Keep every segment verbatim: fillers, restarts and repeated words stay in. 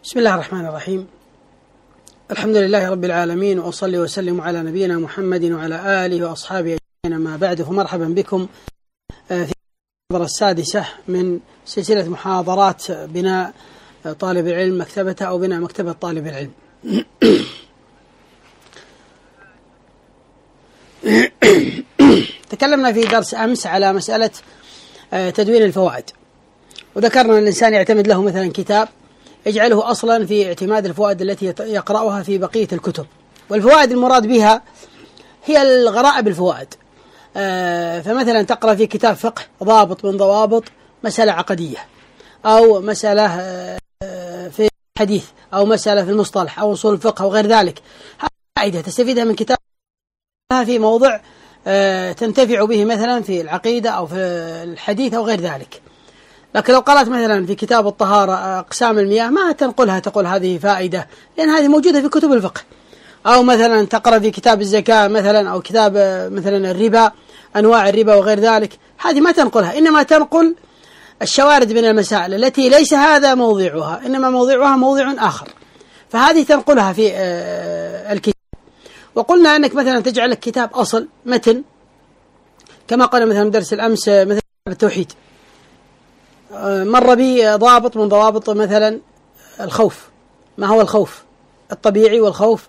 بسم الله الرحمن الرحيم. الحمد لله رب العالمين، وأصلي وسلم على نبينا محمد وعلى آله وأصحابه أجمعين، ما بعد، فمرحبا بكم في المحاضرة السادسة من سلسلة محاضرات بناء طالب العلم مكتبته أو بناء مكتبة طالب العلم. تكلمنا في درس أمس على مسألة تدوين الفوائد، وذكرنا أن الإنسان يعتمد له مثلا كتاب يجعله أصلا في اعتماد الفوائد التي يقرأها في بقية الكتب. والفوائد المراد بها هي الغرائب الفوائد. آه فمثلا تقرأ في كتاب فقه ضابط من ضوابط مسألة عقدية، أو مسألة آه في حديث، أو مسألة في المصطلح أو أصول الفقه وغير ذلك. هذه فائدة تستفيدها من كتاب في موضع آه تنتفع به مثلا في العقيدة أو في الحديث أو غير ذلك. لكن لو قرأت مثلا في كتاب الطهارة أقسام المياه ما تنقلها تقول هذه فائدة، لأن هذه موجودة في كتب الفقه. أو مثلا تقرأ في كتاب الزكاة مثلا، أو كتاب مثلا الربا، أنواع الربا وغير ذلك، هذه ما تنقلها، إنما تنقل الشوارد من المسائل التي ليس هذا موضعها، إنما موضعها موضع آخر، فهذه تنقلها في الكتاب. وقلنا أنك مثلا تجعل لك كتاب أصل متن، كما قلنا مثلا درس الأمس مثلا التوحيد، مر بي ضابط من ضوابط مثلا الخوف، ما هو الخوف الطبيعي والخوف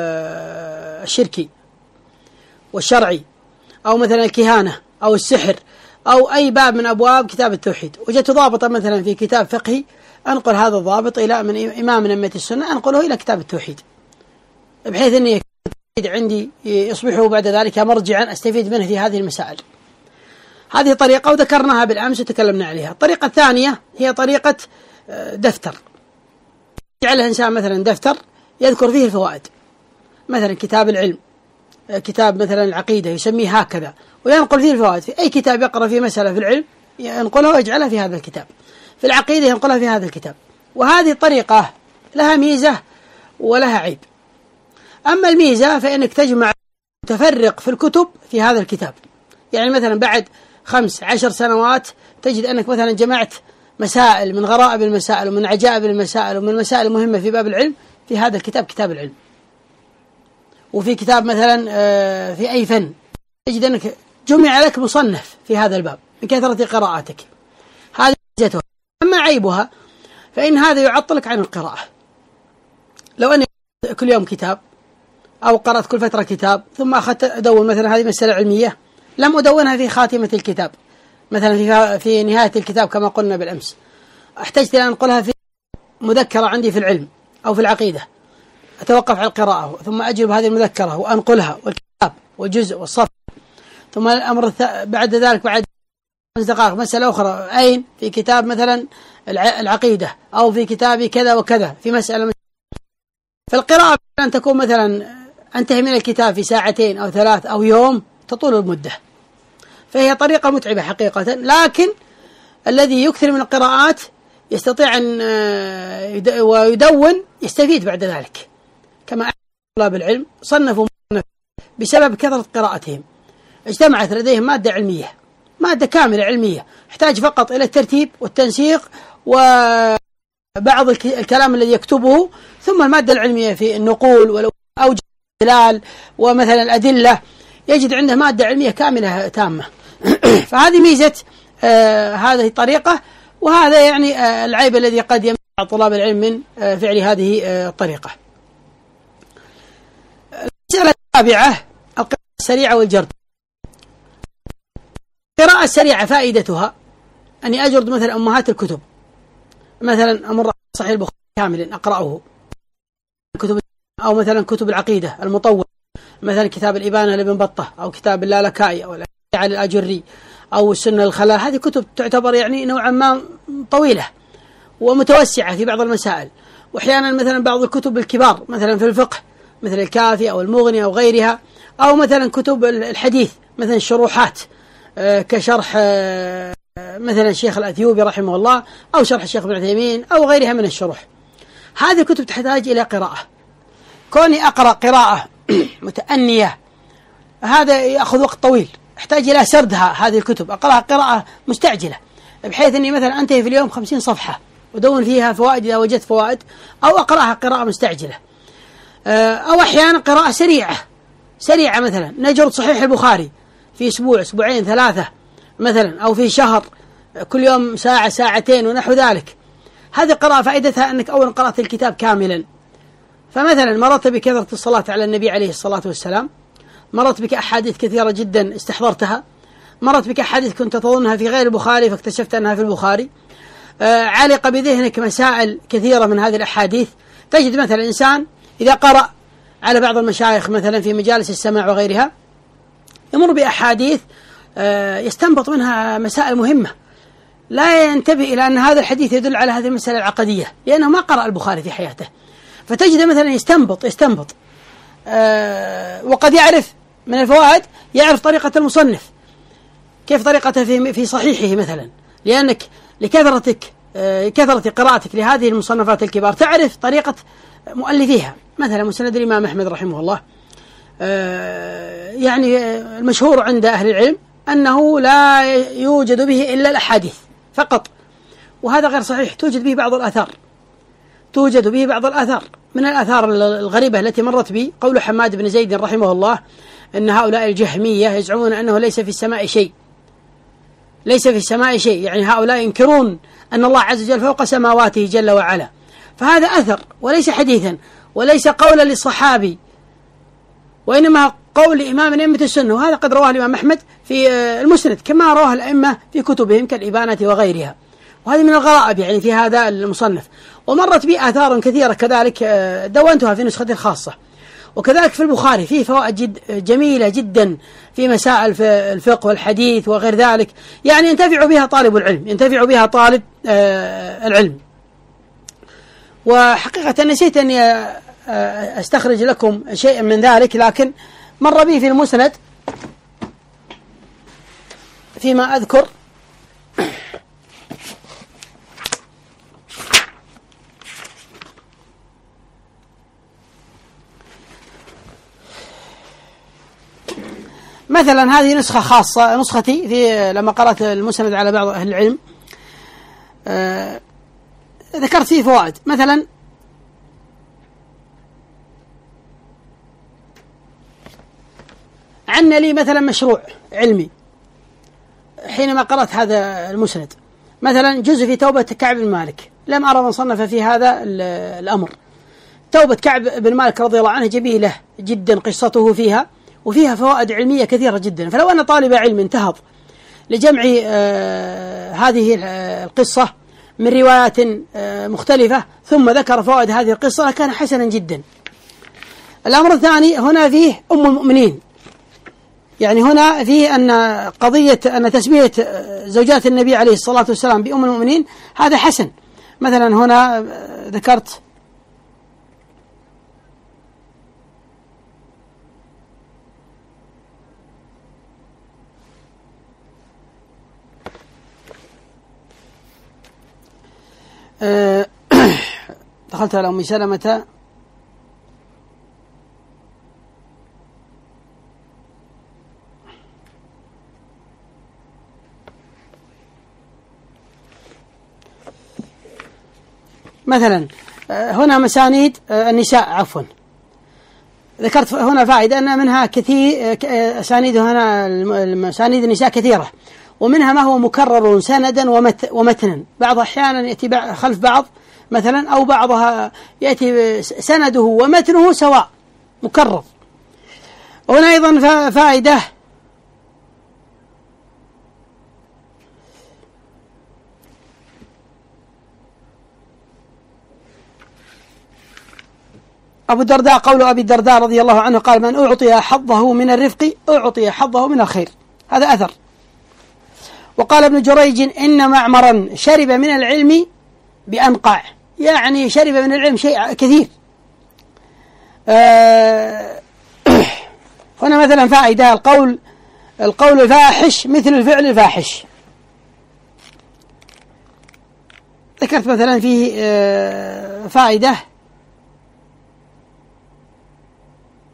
الشركي والشرعي، أو مثلا الكهانة أو السحر، أو أي باب من أبواب كتاب التوحيد. وجدت ضابطا مثلا في كتاب فقهي، أنقل هذا الضابط إلى من إمام من أئمة السنة، أنقله إلى كتاب التوحيد، بحيث أن عندي يصبح بعد ذلك مرجعا أستفيد منه في هذه المسائل. هذه طريقة وذكرناها بالأمس وتكلمنا عليها. الطريقة الثانية هي طريقة دفتر، يجعل الإنسان مثلا دفتر يذكر فيه الفوائد، مثلا كتاب العلم، كتاب مثلا العقيدة يسميه هكذا، وينقل فيه الفوائد. في أي كتاب يقرأ فيه مسألة في العلم ينقلها ويجعلها في هذا الكتاب، في العقيدة ينقلها في هذا الكتاب. وهذه طريقة لها ميزة ولها عيب. أما الميزة فإنك تجمع تفرق في الكتب في هذا الكتاب، يعني مثلا بعد خمس عشر سنوات تجد أنك مثلا جمعت مسائل من غرائب المسائل ومن عجائب المسائل ومن المسائل المهمة في باب العلم في هذا الكتاب، كتاب العلم. وفي كتاب مثلا في أي فن تجد أنك جمع لك مصنف في هذا الباب من كثرة قراءاتك. هذه ميزتها. أما عيبها فإن هذا يعطلك عن القراءة. لو أني كل يوم كتاب أو قرأت كل فترة كتاب ثم أخذت أدون مثلا هذه مسألة علمية، لم أدونها في خاتمة الكتاب، مثلا في في نهاية الكتاب كما قلنا بالأمس، احتجت أن أنقلها في مذكرة عندي في العلم أو في العقيدة، أتوقف على القراءة ثم أجلب هذه المذكرة وأنقلها والكتاب والجزء والصف، ثم الأمر بعد ذلك بعد خمس دقائق مسألة أخرى، أين في كتاب مثلا العقيدة أو في كتاب كذا وكذا في مسألة. فالقراءة أن تكون مثلا أنتهي من الكتاب في ساعتين أو ثلاث أو يوم، تطول المدة، فهي طريقة متعبة حقيقة. لكن الذي يكثر من القراءات يستطيع أن ويدون يستفيد بعد ذلك، كما طلاب العلم صنفوا بسبب كثرة قراءتهم، اجتمعت لديهم مادة علمية، مادة كاملة علمية، احتاج فقط إلى الترتيب والتنسيق وبعض الكلام الذي يكتبه، ثم المادة العلمية في النقول والأوجه الاستدلال ومثلا الأدلة، يجد عنده مادة علمية كاملة تامة. فهذه ميزة آه هذه الطريقة، وهذا يعني آه العيب الذي قد يمنع طلاب العلم من آه فعل هذه آه الطريقة. المسألة السابعة القراءة السريعة والجرد. القراءة السريعة فائدتها أني أجرد مثلا أمهات الكتب، مثلا أمر صحيح البخاري كامل أقرأه، كتب أو مثلا كتب العقيدة المطول، مثلا كتاب الإبانة لابن بطة أو كتاب اللالكائي أو على الأجري أو السنة الخلال. هذه كتب تعتبر يعني نوعا ما طويلة ومتوسعة في بعض المسائل، وأحيانا مثلا بعض الكتب الكبار مثلا في الفقه مثل الكافي أو المغني أو غيرها، أو مثلا كتب الحديث مثلا الشروحات كشرح مثلا الشيخ الأثيوبي رحمه الله، أو شرح الشيخ ابن عثيمين أو غيرها من الشروح. هذه الكتب تحتاج إلى قراءة. كوني أقرأ قراءة متأنية هذا يأخذ وقت طويل، احتاج إلى سردها. هذه الكتب أقرأها قراءة مستعجلة، بحيث أني مثلا أنتهي في اليوم خمسين صفحة ودون فيها فوائد إذا وجدت فوائد، أو أقرأها قراءة مستعجلة، أو أحيانا قراءة سريعة سريعة مثلا نجرد صحيح البخاري في أسبوع أسبوعين ثلاثة مثلا، أو في شهر كل يوم ساعة ساعتين ونحو ذلك. هذه قراءة فائدتها أنك أولا قرأت الكتاب كاملا، فمثلا مرت بك كثرة الصلاة على النبي عليه الصلاة والسلام، مرت بك أحاديث كثيرة جدا استحضرتها، مرت بك أحاديث كنت تظنها في غير البخاري فاكتشفت أنها في البخاري، آه علق بذهنك مسائل كثيرة من هذه الأحاديث. تجد مثلا إنسان إذا قرأ على بعض المشايخ مثلا في مجالس السماع وغيرها يمر بأحاديث آه يستنبط منها مسائل مهمة، لا ينتبه إلى أن هذا الحديث يدل على هذه المسألة العقدية لأنه ما قرأ البخاري في حياته، فتجد مثلا يستنبط يستنبط آه وقد يعرف من الفوائد، يعرف طريقة المصنف كيف طريقته في في صحيحه مثلا، لأنك لكثرتك آه كثرة قراءتك لهذه المصنفات الكبار تعرف طريقة مؤلفيها. مثلا مسند الإمام أحمد رحمه الله آه يعني المشهور عند أهل العلم أنه لا يوجد به إلا الأحاديث فقط، وهذا غير صحيح، توجد به بعض الآثار توجد به بعض الآثار. من الآثار الغريبة التي مرت بي قول حماد بن زيد رحمه الله أن هؤلاء الجهمية يزعمون أنه ليس في السماء شيء ليس في السماء شيء يعني هؤلاء ينكرون أن الله عز وجل فوق سماواته جل وعلا، فهذا أثر وليس حديثا وليس قولا للصحابي، وإنما قول إمام من أئمة السنة، وهذا قد رواه الإمام أحمد في المسند كما رواه الأئمة في كتبهم كالإبانة وغيرها، وهذه من الغرائب يعني في هذا المصنف. ومرت بي آثار كثيرة كذلك دونتها في نسختي الخاصة. وكذلك في البخاري فيه فوائد جد جميلة جدا في مسائل في الفقه والحديث وغير ذلك، يعني ينتفع بها طالب العلم ينتفع بها طالب العلم. وحقيقة نسيت أني أستخرج لكم شيئا من ذلك، لكن مر بي في المسند فيما أذكر مثلا هذه نسخة خاصة نسختي في لما قرأت المسند على بعض أهل العلم آه ذكرت فيه فوائد. مثلا عن لي مثلا مشروع علمي حينما قرأت هذا المسند، مثلا جزء في توبة كعب بن مالك، لم أرى من صنف في هذا الأمر. توبة كعب بن مالك رضي الله عنه جميلة جدا قصته فيها، وفيها فوائد علمية كثيرة جدا، فلو أن طالب علم انتهض لجمع آه هذه القصة من روايات آه مختلفة ثم ذكر فوائد هذه القصة كان حسنا جدا. الأمر الثاني هنا فيه أم المؤمنين، يعني هنا فيه أن قضية أن تسمية زوجات النبي عليه الصلاة والسلام بأم المؤمنين هذا حسن. مثلا هنا ذكرت دخلت على أم سلمة مثلا هنا مسانيد النساء عفوا ذكرت هنا فائدة أن منها كثير أسانيد هنا مسانيد النساء كثيرة، ومنها ما هو مكرر سندا ومتنا، بعض أحيانا يأتي خلف بعض مثلا، أو بعضها يأتي سنده ومتنه سواء مكرر. هنا أيضا فائدة أبو الدرداء قول أبي الدرداء رضي الله عنه قال: من أعطي حظه من الرفق أعطي حظه من الخير، هذا أثر. وقال ابن جريج: إن معمرا شرب من العلم بأنقع، يعني شرب من العلم شيء كثير. آه هنا مثلا فائدة القول القول الفاحش مثل الفعل الفاحش. ذكرت مثلا فيه آه فائدة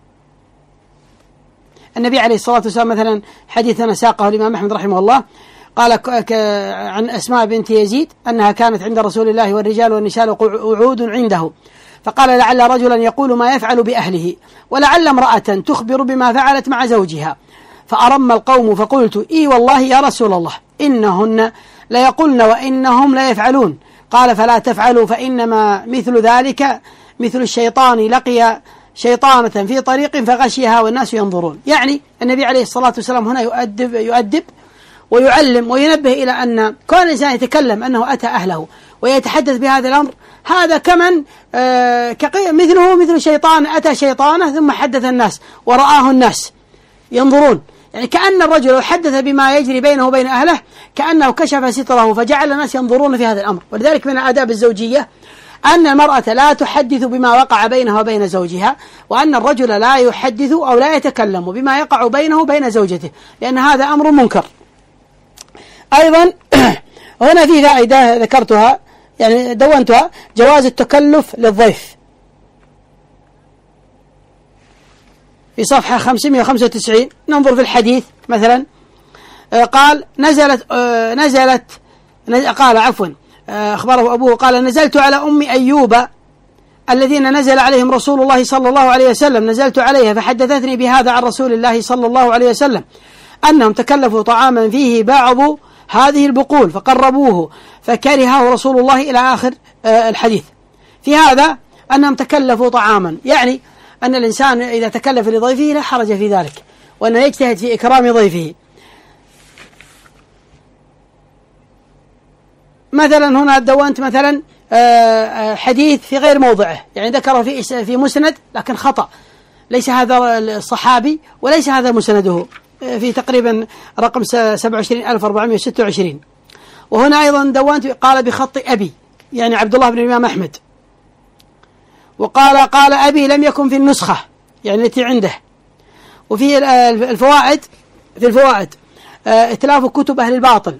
النبي عليه الصلاة والسلام، مثلا حديثنا ساقه الإمام أحمد رحمه الله، قال عن أسماء بنت يزيد أنها كانت عند رسول الله والرجال والنساء قعود عنده، فقال لعل رجلا يقول ما يفعل بأهله، ولعل امرأة تخبر بما فعلت مع زوجها، فأرم القوم فقلت إي والله يا رسول الله إنهن ليقولن وإنهم لا يفعلون. قال فلا تفعلوا فإنما مثل ذلك مثل الشيطان لقي شيطانة في طريق فغشيها والناس ينظرون. يعني النبي عليه الصلاة والسلام هنا يؤدب, يؤدب ويعلم وينبه إلى أن كون الإنسان يتكلم أنه أتى أهله ويتحدث بهذا الأمر هذا كمن آه مثله مثل شيطان أتى شيطانه ثم حدث الناس ورآه الناس ينظرون، يعني كأن الرجل لو حدث بما يجري بينه وبين أهله كأنه كشف ستره فجعل الناس ينظرون في هذا الأمر. ولذلك من الآداب الزوجية أن المرأة لا تحدث بما وقع بينها وبين زوجها، وأن الرجل لا يحدث أو لا يتكلم بما يقع بينه وبين زوجته، لأن هذا أمر منكر. أيضا هنا في فائدة ذكرتها يعني دونتها، جواز التكلف للضيف في صفحة خمسمائة وخمسة وتسعين. ننظر في الحديث مثلا قال نزلت نزلت قال عفوا أخبره أبوه قال نزلت على أم أيوب الذين نزل عليهم رسول الله صلى الله عليه وسلم، نزلت عليها فحدثتني بهذا عن رسول الله صلى الله عليه وسلم أنهم تكلفوا طعاما فيه بعض هذه البقول فقربوه فكرهه رسول الله إلى آخر الحديث. في هذا أنهم تكلفوا طعاما، يعني أن الإنسان إذا تكلف لضيفه لا حرج في ذلك، وأنه يجتهد في إكرام ضيفه. مثلا هنا دونت مثلا حديث في غير موضعه، يعني ذكره في في مسند لكن خطأ، ليس هذا الصحابي وليس هذا مسنده، في تقريبا رقم سبعة وعشرين ألف وأربعمائة وستة وعشرين. وهنا أيضا دونت قال بخط أبي، يعني عبد الله بن الإمام أحمد، وقال قال أبي لم يكن في النسخة يعني التي عنده. وفي الفوائد في الفوائد اتلاف كتب أهل الباطل،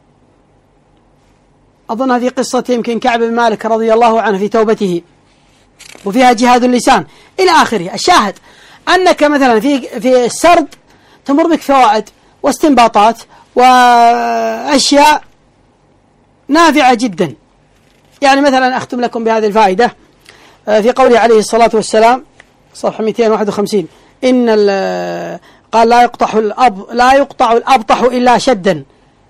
أظنها في قصة يمكن كعب بن مالك رضي الله عنه في توبته، وفيها جهاد اللسان إلى آخره. الشاهد أنك مثلا في في السرد تمر بك فوائد واستنباطات وأشياء نافعة جدا. يعني مثلا أختم لكم بهذه الفائدة في قوله عليه الصلاة والسلام صفحة مئتين وواحد وخمسين إن قال لا يقطع الأب لا يقطع الأبطح إلا شدا،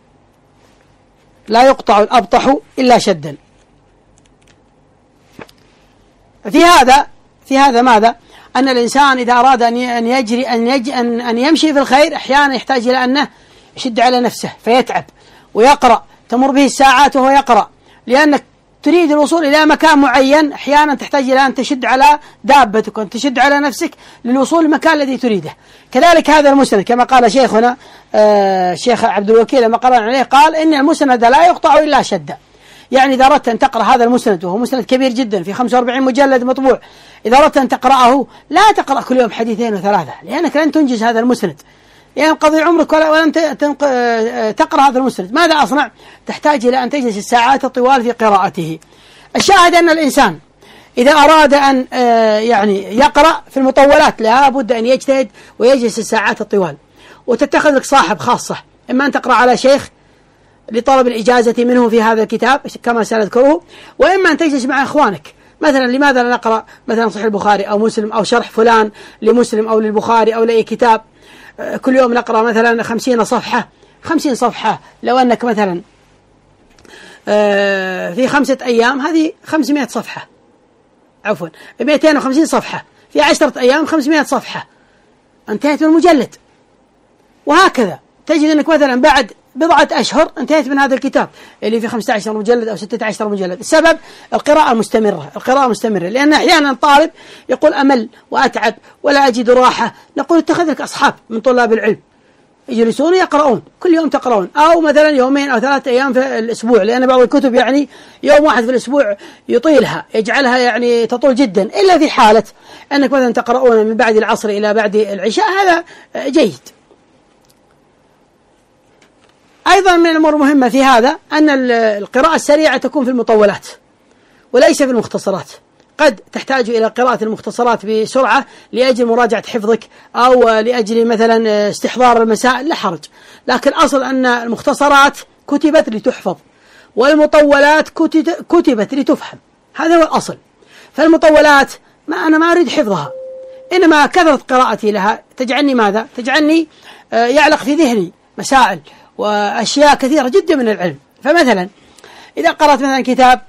لا يقطع الأبطح إلا شدا. في هذا في هذا ماذا؟ أن الإنسان إذا أراد أن يجري أن يج أن أن يمشي في الخير أحيانا يحتاج إلى أنه يشد على نفسه فيتعب ويقرأ، تمر به الساعات وهو يقرأ، لأنك تريد الوصول إلى مكان معين أحيانا تحتاج إلى أن تشد على دابتك وأن تشد على نفسك للوصول للمكان الذي تريده. كذلك هذا المسند كما قال شيخنا آه الشيخ عبد الوكيل لما قرأنا عليه قال إن المسند لا يقطع إلا شدة. يعني إذا أردت أن تقرأ هذا المسند وهو مسند كبير جدا في خمسة وأربعين مجلد مطبوع، إذا أردت أن تقرأه لا تقرأ كل يوم حديثين وثلاثة، لأنك لن تنجز هذا المسند، ينقضي يعني عمرك ولن تقرأ هذا المسند. ماذا أصنع؟ تحتاج إلى أن تجلس الساعات الطوال في قراءته. الشاهد أن الإنسان إذا أراد أن يعني يقرأ في المطولات لا بد أن يجتهد ويجلس الساعات الطوال، وتتخذ لك صاحب خاصة، إما أن تقرأ على شيخ لطلب الإجازة منه في هذا الكتاب كما سنذكره، وإما أن تجلس مع إخوانك. مثلا لماذا لا نقرأ مثلا صحيح البخاري أو مسلم أو شرح فلان لمسلم أو للبخاري أو لأي كتاب، كل يوم نقرأ مثلا خمسين صفحة خمسين صفحة. لو أنك مثلا في خمسة أيام هذه خمسمائة صفحة، عفوا مئتين وخمسين صفحة، في عشرة أيام خمسمائة صفحة، انتهيت من المجلد. وهكذا تجد أنك مثلا بعد بضعة أشهر انتهيت من هذا الكتاب اللي في خمسة عشر مجلد أو ستة عشر مجلد. السبب القراءة المستمرة، القراءة المستمرة، لأن أحيانا الطالب يقول أمل وأتعب ولا أجد راحة، نقول اتخذ لك أصحاب من طلاب العلم يجلسون يقرؤون كل يوم تقرؤون، أو مثلا يومين أو ثلاثة أيام في الأسبوع، لأن بعض الكتب يعني يوم واحد في الأسبوع يطيلها يجعلها يعني تطول جدا، إلا في حالة أنك مثلا تقرؤون من بعد العصر إلى بعد العشاء هذا جيد. أيضا من الأمور المهمة في هذا أن القراءة السريعة تكون في المطولات وليس في المختصرات. قد تحتاج إلى قراءة المختصرات بسرعة لأجل مراجعة حفظك أو لأجل مثلا استحضار المسائل، لا حرج. لكن أصل أن المختصرات كتبت لتحفظ والمطولات كتبت لتفهم، هذا هو الأصل. فالمطولات ما أنا ما أريد حفظها، إنما كثرة قراءتي لها تجعلني ماذا؟ تجعلني يعلق في ذهني مسائل وأشياء كثيرة جدا من العلم. فمثلا إذا قرأت مثلا كتاب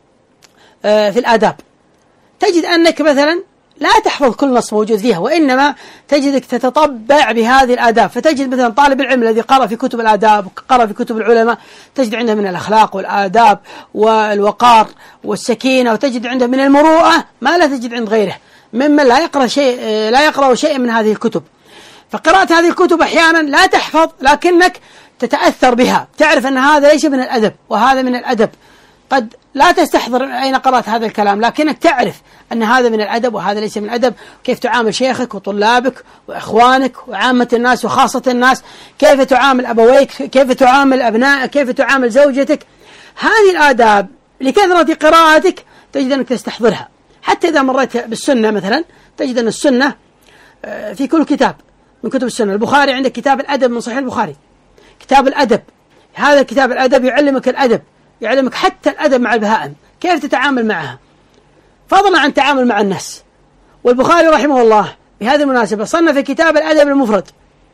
في الآداب تجد أنك مثلا لا تحفظ كل نص موجود فيها، وإنما تجدك تتطبع بهذه الآداب. فتجد مثلا طالب العلم الذي قرأ في كتب الآداب وقرأ في كتب العلماء تجد عنده من الأخلاق والآداب والوقار والسكينة، وتجد عنده من المروءة ما لا تجد عند غيره ممن لا يقرأ شيء لا يقرأ شيئا من هذه الكتب. فقراءة هذه الكتب أحيانا لا تحفظ لكنك تتأثر بها، تعرف أن هذا ليس من الأدب وهذا من الأدب. قد لا تستحضر أين قرأت هذا الكلام، لكنك تعرف أن هذا من الأدب وهذا ليس من الأدب. كيف تعامل شيخك وطلابك وإخوانك وعامة الناس وخاصة الناس، كيف تعامل أبويك، كيف تعامل أبنائك، كيف تعامل زوجتك. هذه الآداب لكثرة قراءتك تجد أنك تستحضرها. حتى إذا مريت بالسنة مثلا تجد أن السنة في كل كتاب من كتب السنة. البخاري عندك كتاب الأدب من صحيح البخاري، كتاب الأدب، هذا كتاب الأدب يعلمك الأدب، يعلمك حتى الأدب مع البهائم، كيف تتعامل معها، فضلا عن التعامل مع الناس. والبخاري رحمه الله بهذه المناسبة صنف كتاب الأدب المفرد.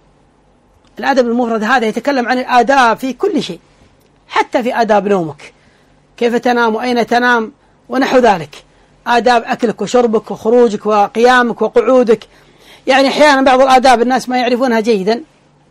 الأدب المفرد هذا يتكلم عن الآداب في كل شيء، حتى في آداب نومك، كيف تنام وأين تنام ونحو ذلك، آداب أكلك وشربك وخروجك وقيامك وقعودك. يعني أحيانا بعض الآداب الناس ما يعرفونها جيدا،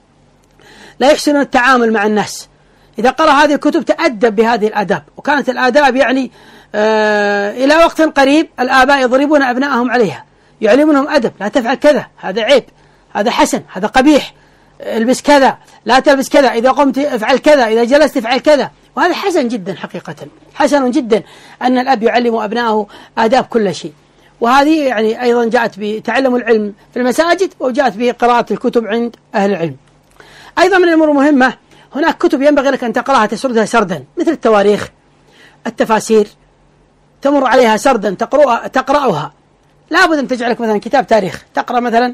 لا يحسنون التعامل مع الناس. إذا قرأ هذه الكتب تأدب بهذه الآداب. وكانت الآداب يعني آه إلى وقت قريب الآباء يضربون أبنائهم عليها، يعلمونهم أدب، لا تفعل كذا، هذا عيب، هذا حسن، هذا قبيح، البس كذا، لا تلبس كذا، إذا قمت افعل كذا، إذا جلست افعل كذا. وهذا حسن جدا، حقيقة حسن جدا أن الأب يعلم أبنائه آداب كل شيء. وهذه يعني أيضا جاءت بتعلم العلم في المساجد، وجاءت بقراءة الكتب عند أهل العلم. أيضا من الأمور المهمة، هناك كتب ينبغي لك أن تقرأها تسردها سردا، مثل التواريخ، التفاسير، تمر عليها سردا تقرأها, تقرأها. لا بد أن تجعلك مثلا كتاب تاريخ، تقرأ مثلا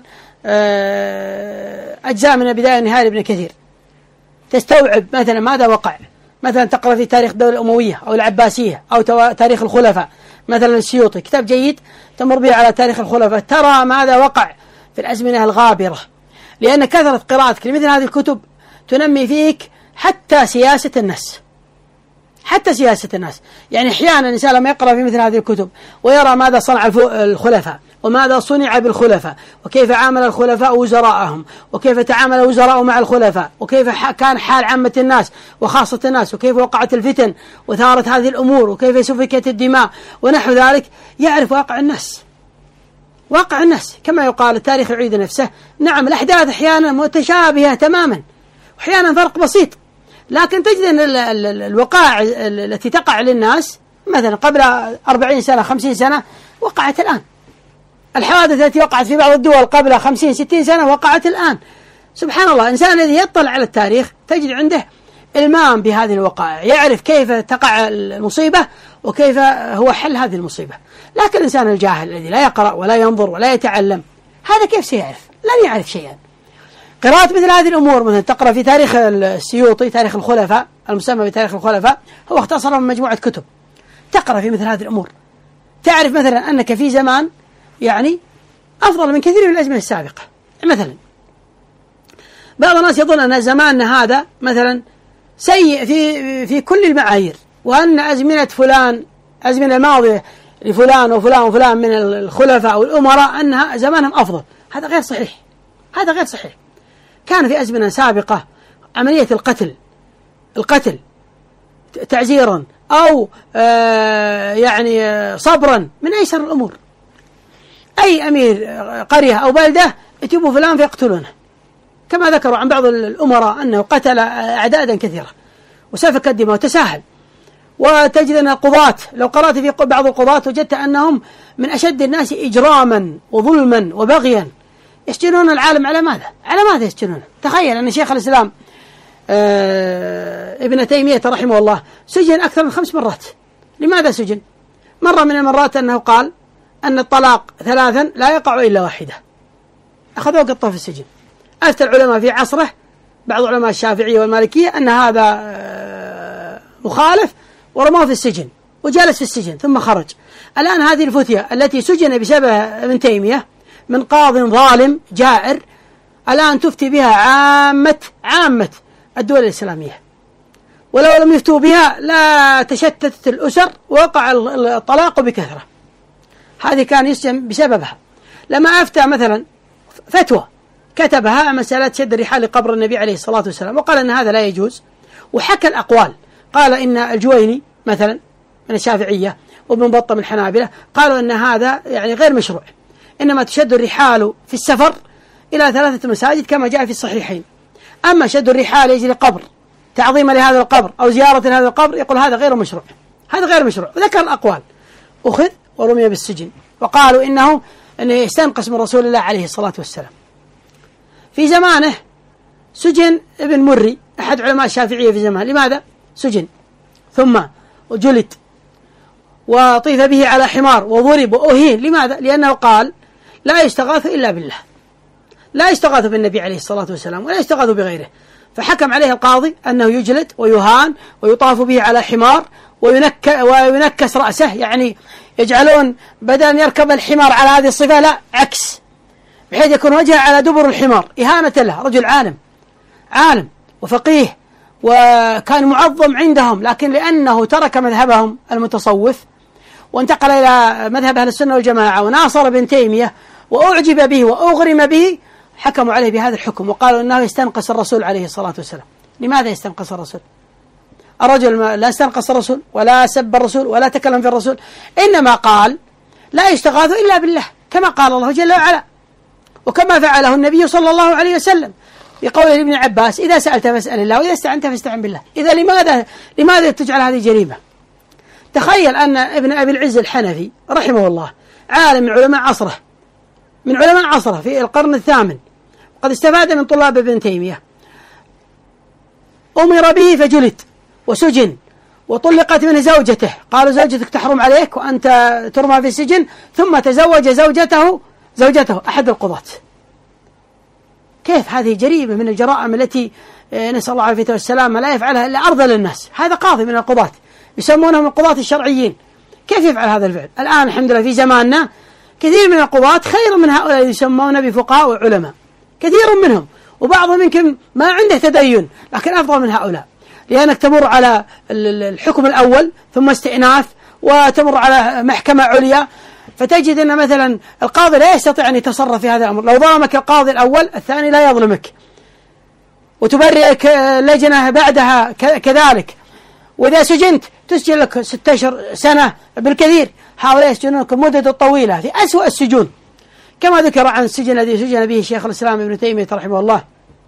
أجزاء من البداية والنهاية لابن كثير، تستوعب مثلا ماذا وقع. مثلا تقرأ في تاريخ الدولة الأموية أو العباسية أو تاريخ الخلفاء، مثلا السيوطي كتاب جيد تمر به على تاريخ الخلفاء، ترى ماذا وقع في الأزمنة الغابرة. لأن كثرة قراءتك لمثل هذه الكتب تنمي فيك حتى سياسة الناس، حتى سياسة الناس. يعني أحيانا الإنسان لما يقرأ في مثل هذه الكتب ويرى ماذا صنع الخلفاء وماذا صنع بالخلفاء وكيف عامل الخلفاء وزراءهم وكيف تعامل وزراء مع الخلفاء وكيف كان حال عامة الناس وخاصة الناس وكيف وقعت الفتن وثارت هذه الأمور وكيف سفكت الدماء ونحو ذلك، يعرف واقع الناس، واقع الناس. كما يقال التاريخ يعيد نفسه. نعم الأحداث أحيانا متشابهة تماما وأحيانا فرق بسيط، لكن تجد أن الوقائع التي تقع للناس مثلا قبل أربعين سنة خمسين سنة وقعت الآن. الحوادث التي وقعت في بعض الدول قبل خمسين ستين سنة وقعت الآن. سبحان الله، الإنسان الذي يطلع على التاريخ تجد عنده إلمام بهذه الوقائع، يعرف كيف تقع المصيبة وكيف هو حل هذه المصيبة. لكن الإنسان الجاهل الذي لا يقرأ ولا ينظر ولا يتعلم، هذا كيف سيعرف؟ لن يعرف شيئا. قراءة مثل هذه الأمور، مثلا تقرأ في تاريخ السيوطي تاريخ الخلفاء المسمى بتاريخ الخلفاء، هو اختصر من مجموعة كتب. تقرأ في مثل هذه الأمور تعرف مثلا أنك في زمان يعني أفضل من كثير من الأزمنة السابقة. مثلا بعض الناس يظن أن زماننا هذا مثلا سيء في في كل المعايير، وأن أزمنة فلان أزمنة الماضية لفلان وفلان وفلان من الخلفاء والأمراء أنها زمانهم أفضل. هذا غير صحيح، هذا غير صحيح. كان في أزمنة سابقة عملية القتل القتل تعزيرا أو آه يعني آه صبرا من أيسر الأمور. أي أمير قرية أو بلدة يتوبوا فلان فيقتلونه، كما ذكروا عن بعض الأمراء أنه قتل أعدادا كثيرة وسفك الدماء وتساهل. وتجد أن القضاة لو قرأت في بعض القضاة وجدت أنهم من أشد الناس إجراما وظلما وبغيا، يسجنون العالم على ماذا؟ على ماذا يسجنون؟ تخيل أن شيخ الإسلام آه ابن تيمية رحمه الله سجن أكثر من خمس مرات. لماذا سجن؟ مرة من المرات أنه قال أن الطلاق ثلاثا لا يقع إلا واحدة، أخذوه قطه في السجن. أفتى العلماء في عصره بعض علماء الشافعية والمالكية أن هذا مخالف ورموه في السجن وجلس في السجن ثم خرج. الآن هذه الفتية التي سجن بسببها ابن تيمية من قاض ظالم جائر الآن تفتي بها عامة عامة الدول الإسلامية، ولو لم يفتوا بها لا تشتتت الأسر ووقع الطلاق بكثرة. هذه كان يسجن بسببها. لما أفتى مثلا فتوى كتبها مسألة شد الرحال لقبر النبي عليه الصلاة والسلام وقال أن هذا لا يجوز، وحكى الأقوال، قال إن الجويني مثلا من الشافعية وابن بطة من الحنابلة قالوا أن هذا يعني غير مشروع، إنما تشد الرحال في السفر إلى ثلاثة مساجد كما جاء في الصحيحين. أما شد الرحال يجري قبر تعظيما لهذا القبر أو زيارة لهذا القبر يقول هذا غير مشروع، هذا غير مشروع. وذكر الأقوال، أخذ ورمي بالسجن، وقالوا إنه أنه يستنقص من رسول الله عليه الصلاة والسلام. في زمانه سجن ابن مري أحد علماء الشافعية في زمانه. لماذا سجن؟ ثم جلد وطيف به على حمار وضرب وأهين. لماذا؟ لأنه قال لا يستغاث إلا بالله، لا يستغاث بالنبي عليه الصلاة والسلام ولا يستغاث بغيره. فحكم عليه القاضي أنه يجلد ويهان ويطاف به على حمار وينك وينكس رأسه، يعني يجعلون بدل أن يركب الحمار على هذه الصفة لا عكس، بحيث يكون وجهه على دبر الحمار إهانة له. رجل عالم عالم وفقيه وكان معظم عندهم، لكن لأنه ترك مذهبهم المتصوف وانتقل إلى مذهب أهل السنة والجماعة وناصر ابن تيمية وأعجب به وأغرم به، حكموا عليه بهذا الحكم وقالوا إنه يستنقص الرسول عليه الصلاة والسلام. لماذا يستنقص الرسول؟ الرجل لا استنقص الرسول ولا سب الرسول ولا تكلم في الرسول، إنما قال لا يستغاث إلا بالله كما قال الله جل وعلا وكما فعله النبي صلى الله عليه وسلم بقوله لابن عباس إذا سألت فاسأل الله وإذا استعنت فاستعن بالله. إذا لماذا لماذا تجعل هذه جريمة؟ تخيل أن ابن أبي العز الحنفي رحمه الله عالم من علماء عصره من علماء عصره في القرن الثامن وقد استفاد من طلاب ابن تيمية، أمر به فجلد وسجن وطلقت منه زوجته، قالوا زوجتك تحرم عليك وأنت ترمى في السجن، ثم تزوج زوجته زوجته أحد القضاة. كيف هذه جريمة من الجرائم التي نسأل الله العافية والسلامة لا يفعلها إلا أرذل الناس. هذا قاضي من القضاة يسمونهم القضاة الشرعيين، كيف يفعل هذا الفعل؟ الآن الحمد لله في زماننا كثير من القضاة خير من هؤلاء يسمون بفقهاء وعلماء، كثير منهم، وبعضهم يمكن ما عنده تدين لكن أفضل من هؤلاء، لأنك تمر على الحكم الأول ثم استئناف وتمر على محكمة عليا، فتجد أن مثلا القاضي لا يستطيع أن يتصرف في هذا الأمر. لو ظلمك القاضي الأول الثاني لا يظلمك، وتبرئك لجنة بعدها كذلك، وإذا سجنت تسجن لك ستة أشهر سنة بالكثير. هؤلاء يسجنونك مدة طويلة في أسوأ السجون، كما ذكر عن السجن الذي سجن به شيخ الإسلام ابن تيمية رحمه الله،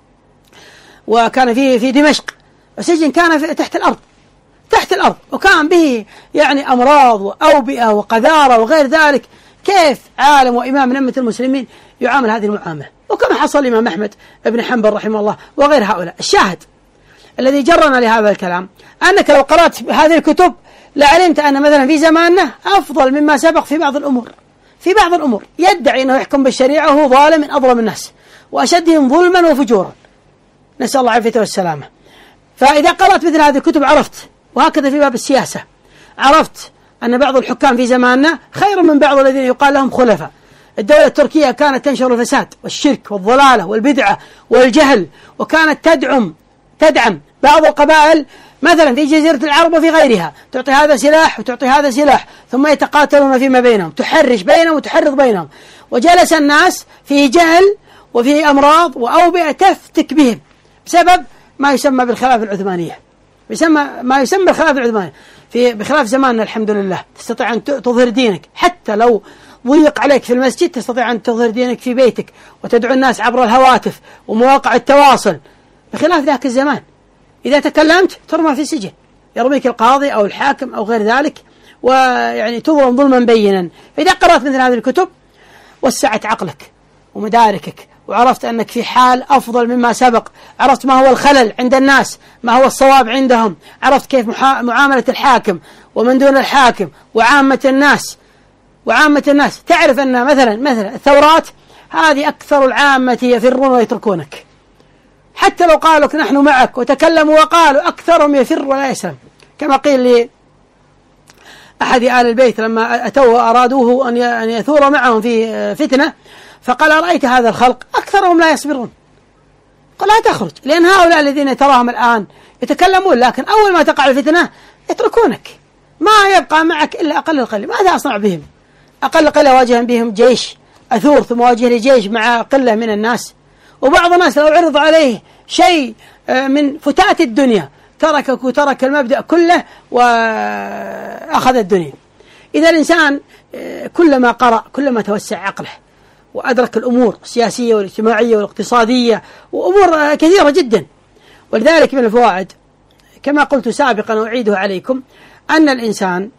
وكان فيه في دمشق، السجن كان في تحت الأرض تحت الأرض وكان به يعني أمراض وأوبئة وقذارة وغير ذلك. كيف عالم وإمام من أمة المسلمين يعامل هذه المعاملة؟ وكما حصل الإمام أحمد بن حنبل رحمه الله وغير هؤلاء. الشاهد الذي جرنا لهذا الكلام أنك لو قرأت هذه الكتب لعلمت أن مثلا في زماننا أفضل مما سبق في بعض الأمور في بعض الأمور يدعي أنه يحكم بالشريعة وهو ظالم من أظلم الناس وأشدهم ظلما وفجورا، نسأل الله العافية والسلامة. فإذا قرأت مثل هذه الكتب عرفت، وهكذا في باب السياسة عرفت أن بعض الحكام في زماننا خير من بعض الذين يقال لهم خلفاء. الدولة التركية كانت تنشر الفساد والشرك والضلالة والبدعة والجهل، وكانت تدعم تدعم بعض القبائل مثلا في جزيرة العرب وفي غيرها، تعطي هذا سلاح وتعطي هذا سلاح ثم يتقاتلون فيما بينهم، تحرش بينهم وتحرض بينهم، وجلس الناس في جهل وفي أمراض وأوبئة تفتك بهم بسبب ما يسمى بالخلافة العثمانية، يسمى ما يسمى بالخلافة العثمانية. في بخلاف زماننا الحمد لله تستطيع أن تظهر دينك حتى لو ضيق عليك في المسجد، تستطيع أن تظهر دينك في بيتك وتدعو الناس عبر الهواتف ومواقع التواصل، بخلاف ذاك الزمان إذا تكلمت ترمى في السجن، يرميك القاضي أو الحاكم أو غير ذلك، ويعني تظلم ظلما بينا. فإذا قرأت مثل هذه الكتب وسعت عقلك ومداركك وعرفت أنك في حال أفضل مما سبق، عرفت ما هو الخلل عند الناس، ما هو الصواب عندهم، عرفت كيف معاملة الحاكم ومن دون الحاكم وعامة الناس، وعامة الناس تعرف أن مثلا مثلا الثورات هذه أكثر العامة يفرون ويتركونك، حتى لو قالوا لك نحن معك وتكلموا وقالوا أكثرهم يفر ولا يسلم، كما قيل لأحد آل البيت لما أتوا وأرادوه أن يثور معهم في فتنة فقال أرأيت هذا الخلق أكثرهم لا يصبرون، قال لا تخرج، لأن هؤلاء الذين تراهم الآن يتكلمون لكن أول ما تقع الفتنة يتركونك، ما يبقى معك إلا أقل القليل. ماذا أصنع بهم؟ أقل قلة واجها بهم جيش أثور ثم واجه لجيش مع قلة من الناس. وبعض الناس لو عرض عليه شيء من فتات الدنيا تركك وترك المبدأ كله وأخذ الدنيا. إذا الإنسان كلما قرأ كلما توسع عقله وأدرك الأمور السياسية والاجتماعية والاقتصادية وأمور كثيرة جدا. ولذلك من الفوائد كما قلت سابقا وأعيده عليكم أن الإنسان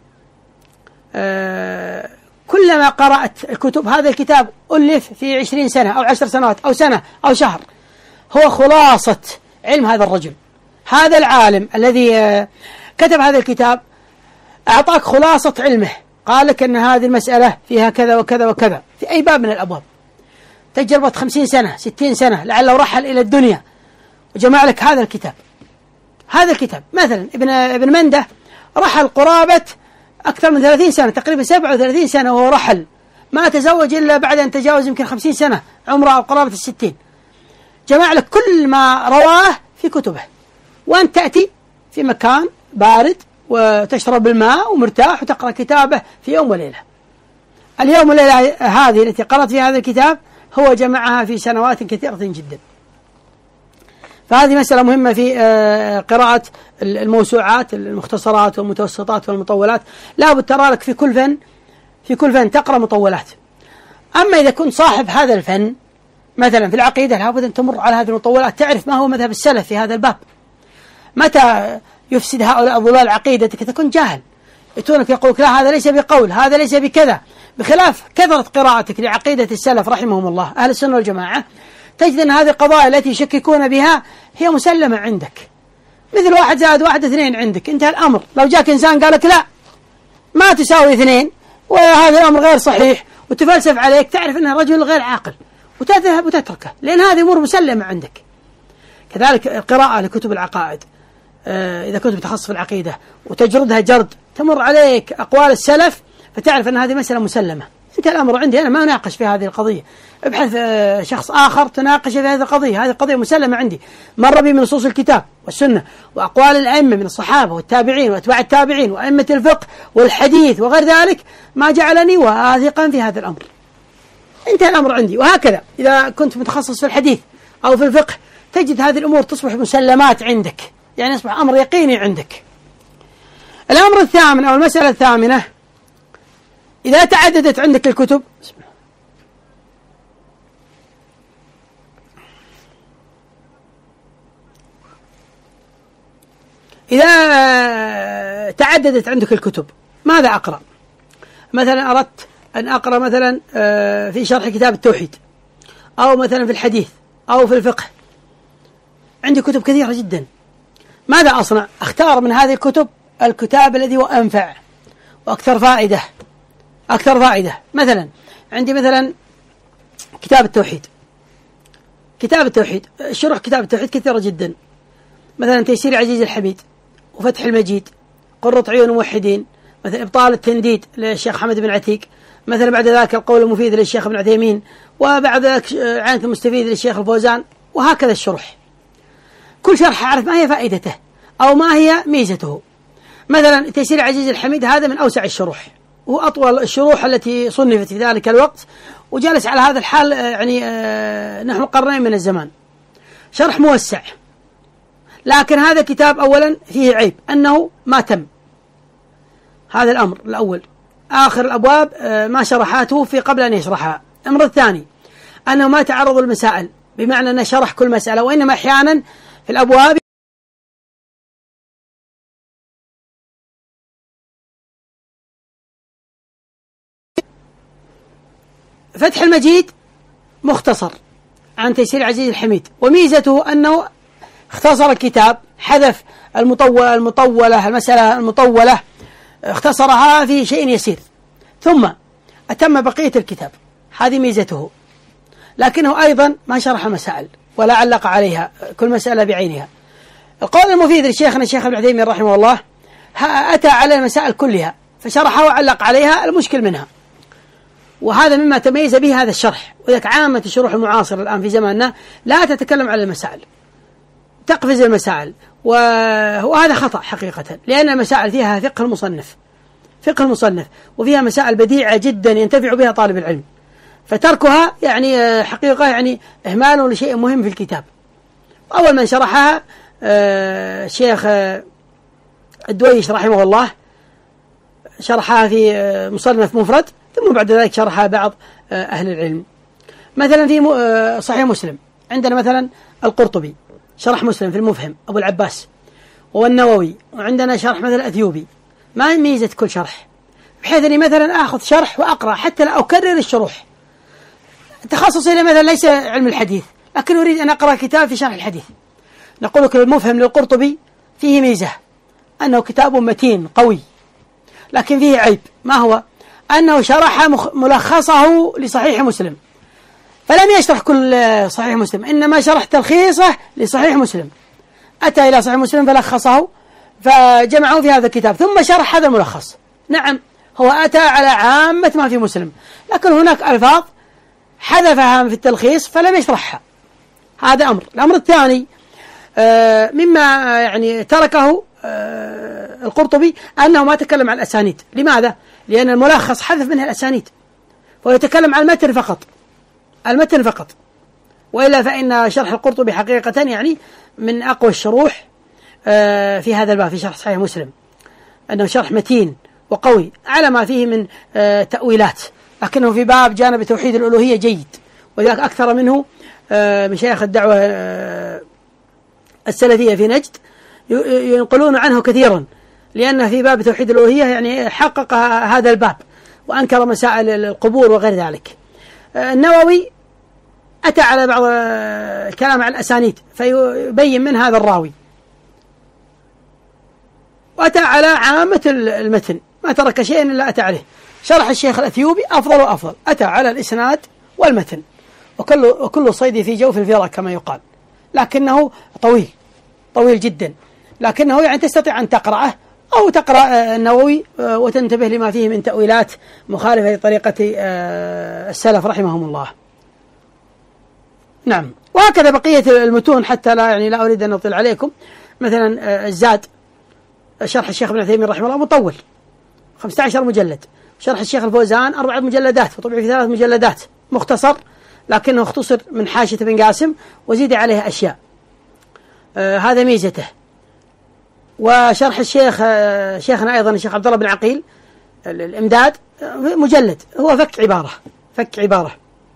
كلما قرأت الكتب، هذا الكتاب ألف في عشرين سنة أو عشر سنوات أو سنة أو شهر، هو خلاصة علم هذا الرجل. هذا العالم الذي كتب هذا الكتاب أعطاك خلاصة علمه، قال لك أن هذه المسألة فيها كذا وكذا وكذا في أي باب من الأبواب، تجربة خمسين سنة ستين سنة لعله رحل إلى الدنيا وجمع لك هذا الكتاب. هذا الكتاب مثلا ابن ابن منده رحل قرابة أكثر من ثلاثين سنة، تقريبا سبعة وثلاثين سنة وهو رحل، ما تزوج إلا بعد أن تجاوز يمكن خمسين سنة عمره أو قرابة الستين. جمع لك كل ما رواه في كتبه، وأنت تأتي في مكان بارد وتشرب الماء ومرتاح وتقرأ كتابه في يوم وليلة. اليوم والليلة هذه التي قرأت في هذا الكتاب هو جمعها في سنوات كثيرة جدا. فهذه مسألة مهمة في قراءة الموسوعات المختصرات والمتوسطات والمطولات. لا بد ترى لك في كل فن في كل فن تقرأ مطولات. أما إذا كنت صاحب هذا الفن مثلا في العقيدة لابد أن تمر على هذه المطولات، تعرف ما هو مذهب السلف في هذا الباب. متى يفسد هؤلاء الضلال عقيدتك تكون جاهل، يأتونك يقولك لا هذا ليس بقول، هذا ليس بكذا، بخلاف كثرة قراءتك لعقيدة السلف رحمهم الله أهل السنة والجماعة تجد أن هذه القضايا التي يشككون بها هي مسلمة عندك، مثل واحد زائد واحد اثنين عندك، انتهى الأمر. لو جاك إنسان قال لك لا ما تساوي اثنين وهذا الأمر غير صحيح وتفلسف عليك، تعرف أنه رجل غير عاقل وتذهب وتتركه، لأن هذه أمور مسلمة عندك. كذلك القراءة لكتب العقائد، آه إذا كنت متخصص في العقيدة وتجردها جرد تمر عليك أقوال السلف فتعرف أن هذه مسألة مسلمة. انت الأمر عندي أنا ما أناقش في هذه القضية، ابحث آه شخص آخر تناقش في هذه القضية، هذه القضية مسلمة عندي، مر بي من نصوص الكتاب والسنة وأقوال الأئمة من الصحابة والتابعين وأتباع التابعين وأئمة الفقه والحديث وغير ذلك ما جعلني واثقا في هذا الأمر. انتهى الأمر عندي. وهكذا إذا كنت متخصص في الحديث أو في الفقه تجد هذه الأمور تصبح مسلمات عندك، يعني يصبح أمر يقيني عندك. الأمر الثامن أو المسألة الثامنة، إذا تعددت عندك الكتب إذا تعددت عندك الكتب ماذا أقرأ؟ مثلا أردت أن أقرأ مثلا في شرح كتاب التوحيد أو مثلا في الحديث أو في الفقه، عندي كتب كثيرة جدا، ماذا أصنع؟ أختار من هذه الكتب الكتاب الذي هو أنفع وأكثر فائدة أكثر فائدة. مثلا عندي مثلا كتاب التوحيد، كتاب التوحيد شرح كتاب التوحيد كثيرة جدا، مثلا تيسير العزيز الحميد وفتح المجيد، قرة عيون الموحدين، مثلا إبطال التنديد للشيخ حمد بن عتيق، مثلا بعد ذلك القول المفيد للشيخ ابن عثيمين، وبعد ذلك عينة المستفيد للشيخ الفوزان، وهكذا الشرح. كل شرح أعرف ما هي فائدته أو ما هي ميزته. مثلا تيسير العزيز الحميد هذا من أوسع الشروح وهو أطول الشروح التي صنفت في ذلك الوقت، وجلس على هذا الحال يعني نحو قرنين من الزمان، شرح موسع. لكن هذا الكتاب أولا فيه عيب أنه ما تم، هذا الأمر الأول، آخر الأبواب ما شرحاته في قبل أن يشرحها. الأمر الثاني أنه ما تعرض المسائل، بمعنى أنه شرح كل مسألة، وإنما أحيانا في الأبواب فتح المجيد مختصر عن تيسير العزيز الحميد، وميزته أنه اختصر الكتاب، حذف المطولة المطولة المسألة المطولة اختصرها في شيء يسير. ثم أتم بقية الكتاب، هذه ميزته. لكنه أيضا ما شرح مسائل ولا علق عليها كل مسألة بعينها. القول المفيد لشيخنا الشيخ ابن عثيمين رحمه الله أتى على المسائل كلها فشرحها وعلق عليها المشكل منها، وهذا مما تميز به هذا الشرح. وذلك عامة الشروح المعاصرة الآن في زماننا لا تتكلم على المسائل، تقفز المسائل، وهذا خطأ حقيقة، لأن المسائل فيها فقه المصنف فقه المصنف وفيها مسائل بديعة جدا ينتفع بها طالب العلم، فتركها يعني حقيقة يعني إهمال لشيء مهم في الكتاب. أول من شرحها الشيخ الدويش رحمه الله، شرحها في مصنف مفرد، ثم بعد ذلك شرحها بعض أهل العلم. مثلا في صحيح مسلم عندنا مثلا القرطبي شرح مسلم في المفهم أبو العباس، والنووي، وعندنا شرح مثلا الأثيوبي. ما ميزة كل شرح، بحيث أني مثلا أخذ شرح وأقرأ حتى لا أكرر الشروح. تخصصي مثلا ليس علم الحديث، لكن أريد أن أقرأ كتاب في شرح الحديث. نقول لك المفهم للقرطبي فيه ميزة أنه كتاب متين قوي، لكن فيه عيب، ما هو؟ أنه شرح ملخصه لصحيح مسلم، فلم يشرح كل صحيح مسلم، إنما شرح تلخيصه لصحيح مسلم. أتى إلى صحيح مسلم فلخصه فجمعه في هذا الكتاب، ثم شرح هذا الملخص. نعم، هو أتى على عامة ما في مسلم، لكن هناك ألفاظ حذفها في التلخيص فلم يشرحها. هذا أمر. الأمر الثاني مما يعني تركه القرطبي أنه ما تكلم عن الأسانيد. لماذا؟ لأن الملخص حذف منها الأسانيد، ويتكلم عن المتن فقط المتن فقط وإلا فإن شرح القرطبي حقيقة يعني من أقوى الشروح في هذا الباب، في شرح صحيح مسلم، أنه شرح متين وقوي على ما فيه من تأويلات، لكنه في باب جانب توحيد الألوهية جيد، ولذلك أكثر منه مشايخ الدعوة السلفية في نجد ينقلون عنه كثيرا، لأنه في باب توحيد الألوهية يعني حقق هذا الباب وأنكر مسائل القبور وغير ذلك. النووي أتى على بعض الكلام عن الأسانيد فيبين من هذا الراوي، وأتى على عامة المتن، ما ترك شيئا إلا أتى عليه. شرح الشيخ الأثيوبي أفضل وأفضل، أتى على الإسناد والمتن، وكل وكل صيد في جوف الفرا كما يقال، لكنه طويل طويل جدا، لكنه يعني تستطيع أن تقرأه أو تقرأ النووي وتنتبه لما فيه من تأويلات مخالفة لطريقة السلف رحمهم الله. نعم، وهكذا بقية المتون، حتى لا يعني لا أريد أن أطيل عليكم. مثلا الزاد شرح الشيخ ابن عثيمين رحمه الله مطول خمسة عشر مجلد، شرح الشيخ الفوزان أربعة مجلدات وطبع في ثلاث مجلدات، مختصر لكنه اختصر من حاشية بن قاسم وزيد عليها أشياء. آه هذا ميزته. وشرح الشيخ آه شيخنا أيضا الشيخ عبد الله بن عقيل الإمداد مجلد، هو فك عبارة فك عبارة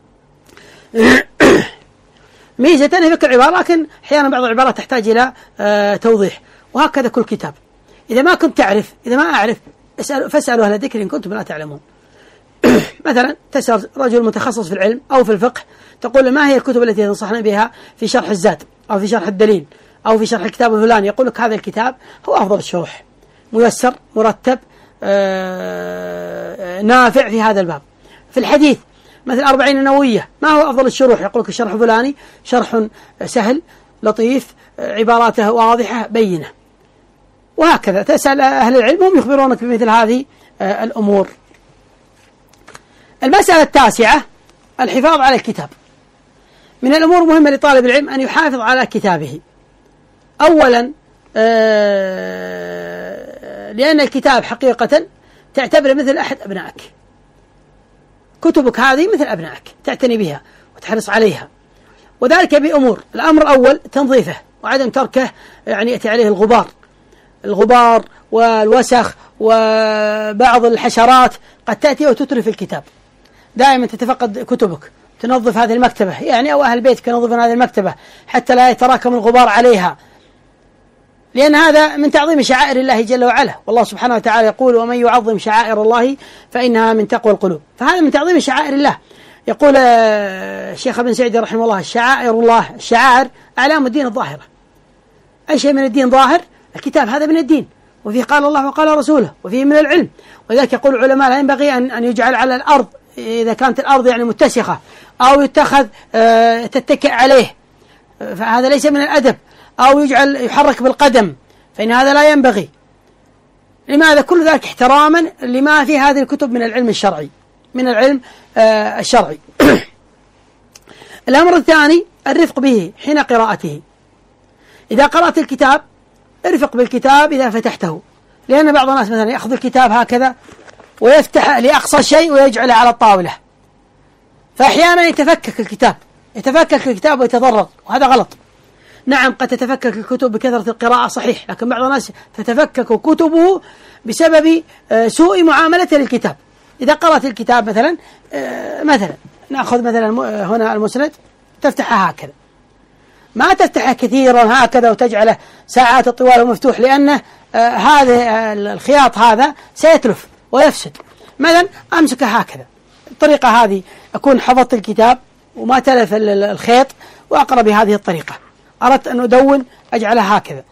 ميزة فك العبارة، لكن أحيانا بعض العبارات تحتاج إلى آه توضيح. وهكذا كل كتاب. إذا ما كنت تعرف، إذا ما أعرف اسأل فاسألوا أهل الذكر إن كنتم لا تعلمون. مثلا تسأل رجل متخصص في العلم أو في الفقه، تقول ما هي الكتب التي تنصحنا بها في شرح الزاد أو في شرح الدليل أو في شرح الكتاب الفلاني؟ يقول لك هذا الكتاب هو أفضل الشروح، ميسر مرتب آه نافع في هذا الباب. في الحديث مثل أربعين النووية، ما هو أفضل الشروح؟ يقول لك الشرح الفلاني شرح سهل لطيف عباراته واضحة بينة. وهكذا تسأل أهل العلم هم يخبرونك بمثل هذه آه الأمور. المسألة التاسعة الحفاظ على الكتاب. من الأمور المهمة لطالب العلم أن يحافظ على كتابه. أولا آه لأن الكتاب حقيقة تعتبر مثل أحد أبنائك، كتبك هذه مثل أبنائك، تعتني بها وتحرص عليها، وذلك بأمور. الأمر الأول تنظيفه وعدم تركه يعني يأتي عليه الغبار الغبار والوسخ وبعض الحشرات قد تأتي وتترف الكتاب. دائما تتفقد كتبك، تنظف هذه المكتبة، يعني أو أهل بيتك ينظفون هذه المكتبة حتى لا يتراكم الغبار عليها، لأن هذا من تعظيم شعائر الله جل وعلا. والله سبحانه وتعالى يقول ومن يعظم شعائر الله فإنها من تقوى القلوب، فهذا من تعظيم شعائر الله. يقول الشيخ ابن سعيد رحمه الله شعائر الله، الشعائر أعلام الدين الظاهرة، أي شيء من الدين ظاهر، الكتاب هذا من الدين، وفيه قال الله وقال رسوله، وفيه من العلم. ولذلك يقول العلماء لا ينبغي أن أن يجعل على الأرض إذا كانت الأرض يعني متسخة، أو يتخذ تتكئ عليه، فهذا ليس من الأدب، أو يجعل يحرك بالقدم، فإن هذا لا ينبغي. لماذا؟ كل ذلك احتراما لما في هذه الكتب من العلم الشرعي، من العلم الشرعي. الأمر الثاني الرفق به حين قراءته. إذا قرأت الكتاب ارفق بالكتاب إذا فتحته، لأن بعض الناس مثلا يأخذ الكتاب هكذا ويفتح لأقصى شيء ويجعله على الطاولة، فأحيانا يتفكك الكتاب يتفكك الكتاب ويتضرر، وهذا غلط. نعم قد تتفكك الكتب بكثرة القراءة صحيح، لكن بعض الناس تتفكك كتبه بسبب سوء معاملته للكتاب. إذا قرأت الكتاب مثلا مثلا نأخذ مثلا هنا المسند، تفتحها هكذا، ما تفتحها كثيرا هكذا وتجعله ساعات طوال ومفتوح، لأنه هذا الخياط هذا سيتلف ويفسد. مثلا أمسكها هكذا، الطريقة هذه أكون حفظت الكتاب وما تلف الخيط، وأقرأ بهذه الطريقة. أردت أن أدون أجعلها هكذا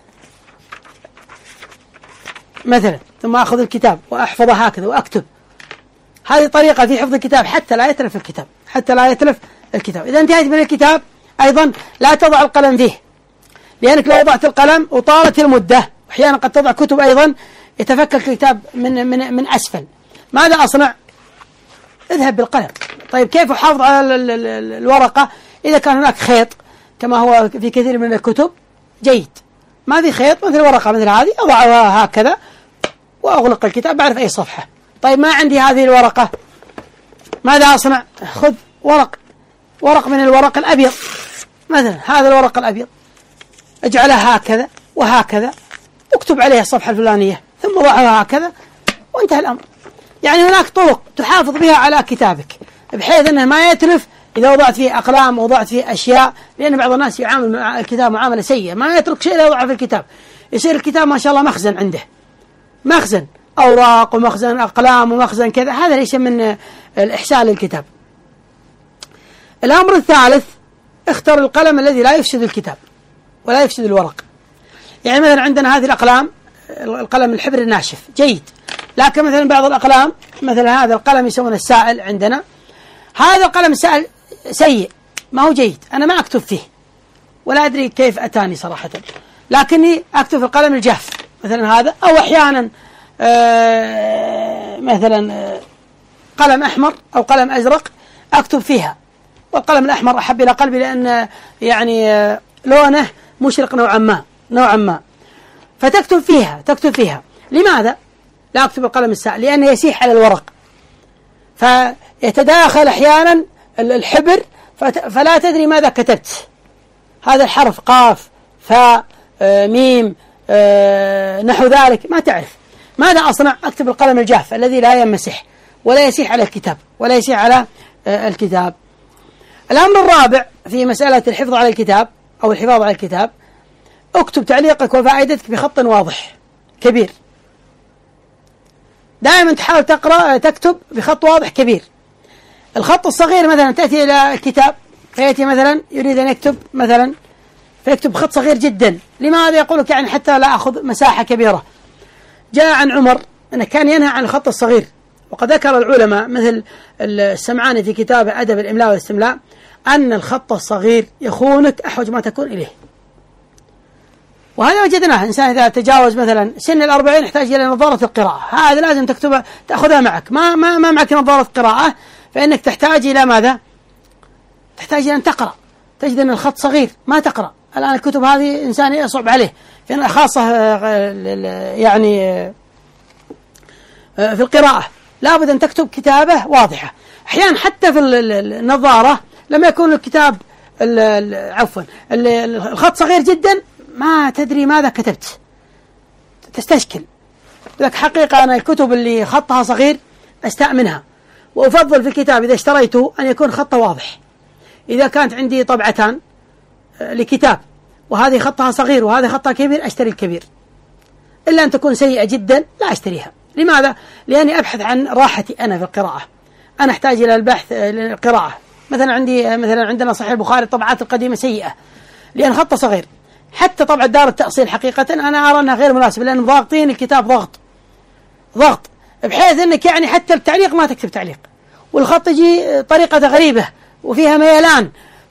مثلا، ثم أخذ الكتاب وأحفظه هكذا وأكتب. هذه طريقة في حفظ الكتاب حتى لا يتلف الكتاب، حتى لا يتلف الكتاب. إذا انتهيت من الكتاب أيضا لا تضع القلم فيه، لأنك لو وضعت القلم وطالت المدة، أحيانا قد تضع كتب أيضا يتفكك الكتاب من من من أسفل. ماذا أصنع؟ اذهب بالقلم. طيب كيف أحافظ على الورقة إذا كان هناك خيط كما هو في كثير من الكتب؟ جيد. ما في خيط مثل ورقة مثل هذه، أضعها هكذا وأغلق الكتاب، بعرف أي صفحة. طيب ما عندي هذه الورقة، ماذا أصنع؟ خذ ورق ورق من الورق الأبيض مثلا، هذا الورق الأبيض اجعلها هكذا وهكذا، اكتب عليها الصفحة الفلانية، ثم ضعها هكذا وانتهى الأمر. يعني هناك طرق تحافظ بها على كتابك بحيث أنه ما يتلف إذا وضعت فيه أقلام ووضعت فيه أشياء، لأن بعض الناس يعامل الكتاب معاملة سيئة، ما يترك شيء لا يضع في الكتاب، يصير الكتاب ما شاء الله مخزن عنده، مخزن أوراق ومخزن أقلام ومخزن كذا. هذا ليس من الإحسان للكتاب. الأمر الثالث اختر القلم الذي لا يفسد الكتاب ولا يفسد الورق. يعني مثلا عندنا هذه الأقلام، القلم الحبر الناشف جيد، لكن مثلا بعض الأقلام مثل هذا القلم يسمونه السائل عندنا، هذا القلم السائل سيء ما هو جيد، أنا ما أكتب فيه ولا أدري كيف أتاني صراحة، لكني أكتب في القلم الجاف مثلا هذا، أو أحيانا آه مثلا آه قلم أحمر أو قلم أزرق أكتب فيها، والقلم الأحمر أحب إلى قلبي لأن يعني آه لونه مشرق نوعا ما نوعا ما فتكتب فيها تكتب فيها. لماذا لا أكتب القلم السائل؟ لأنه يسيح على الورق، فيتداخل أحيانا الحبر فلا تدري ماذا كتبت، هذا الحرف قاف فاء آه ميم آه نحو ذلك ما تعرف. ماذا أصنع؟ أكتب القلم الجاف الذي لا يمسح ولا يسيح على الكتاب ولا يسيح على آه الكتاب. الأمر الرابع في مسألة الحفظ على الكتاب أو الحفاظ على الكتاب، اكتب تعليقك وفائدتك بخط واضح كبير. دائما تحاول تقرأ تكتب بخط واضح كبير. الخط الصغير مثلا تأتي إلى الكتاب فيأتي مثلا يريد أن يكتب مثلا فيكتب خط صغير جدا. لماذا؟ يقول لك يعني حتى لا أخذ مساحة كبيرة. جاء عن عمر أنه كان ينهى عن الخط الصغير، وقد ذكر العلماء مثل السمعاني في كتابه أدب الإملاء والاستملاء أن الخط الصغير يخونك أحوج ما تكون إليه، وهذا وجدناه. إنسان إذا تجاوز مثلا سن الأربعين يحتاج إلى نظارة القراءة، هذا لازم تكتبها تأخذها معك. ما ما ما معك نظارة قراءة فإنك تحتاج إلى ماذا؟ تحتاج إلى أن تقرأ، تجد أن الخط صغير ما تقرأ. الآن الكتب هذه إنسان يصعب عليه، في خاصة يعني في القراءة لابد أن تكتب كتابة واضحة. أحيانا حتى في النظارة لما يكون الكتاب عفوا الخط صغير جدا ما تدري ماذا كتبت، تستشكل. لك حقيقة أنا الكتب اللي خطها صغير أستأمنها، وأفضل في الكتاب إذا اشتريته أن يكون خطه واضح. إذا كانت عندي طبعتان لكتاب وهذه خطها صغير وهذه خطها كبير أشتري الكبير، إلا أن تكون سيئة جدا لا أشتريها. لماذا؟ لأني أبحث عن راحتي أنا في القراءة، أنا أحتاج إلى البحث للقراءة. مثلا عندي مثلا عندنا صحيح البخاري الطبعات القديمة سيئة لأن خطه صغير، حتى طبعة دار التأصيل حقيقة أنا أرى أنها غير مناسبة، لأن ضاغطين الكتاب ضغط ضغط بحيث أنك يعني حتى التعليق ما تكتب تعليق، والخط يجي طريقة غريبة وفيها ميلان،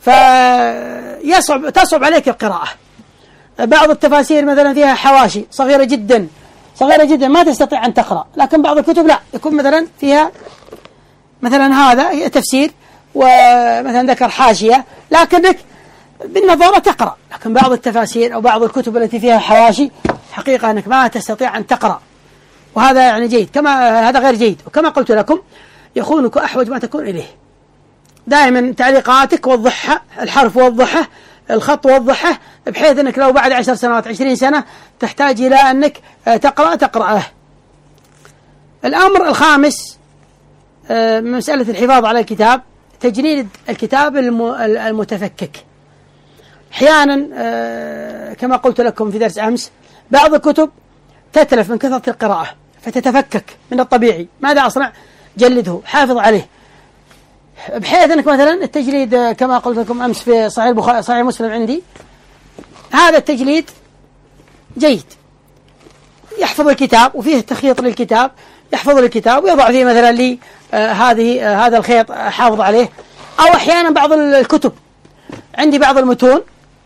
فيصعب تصعب عليك القراءة. بعض التفاسير مثلا فيها حواشي صغيرة جدا صغيرة جدا ما تستطيع أن تقرأ، لكن بعض الكتب لا، يكون مثلا فيها مثلا هذا تفسير ومثلا ذكر حاشية لكنك بالنظارة تقرأ. لكن بعض التفاسير أو بعض الكتب التي فيها حواشي حقيقة أنك ما تستطيع أن تقرأ، وهذا يعني جيد، كما هذا غير جيد. وكما قلت لكم يخونك أحوج ما تكون إليه. دائما تعليقاتك وضحها، الحرف وضحه، الخط وضحه، بحيث أنك لو بعد عشر سنوات عشرين سنة تحتاج إلى أنك تقرأ تقرأه. الأمر الخامس مسألة الحفاظ على الكتاب، تجريد الكتاب المتفكك. أحيانا كما قلت لكم في درس أمس بعض الكتب تتلف من كثرة القراءة فتتفكك من الطبيعي. ماذا أصنع؟ جلده، حافظ عليه، بحيث أنك مثلا التجليد كما قلت لكم أمس في صحيح البخاري صحيح مسلم عندي، هذا التجليد جيد، يحفظ الكتاب وفيه تخييط للكتاب، يحفظ الكتاب ويضع فيه مثلا لي آه هذه آه هذا الخيط حافظ عليه. أو أحيانا بعض الكتب عندي بعض المتون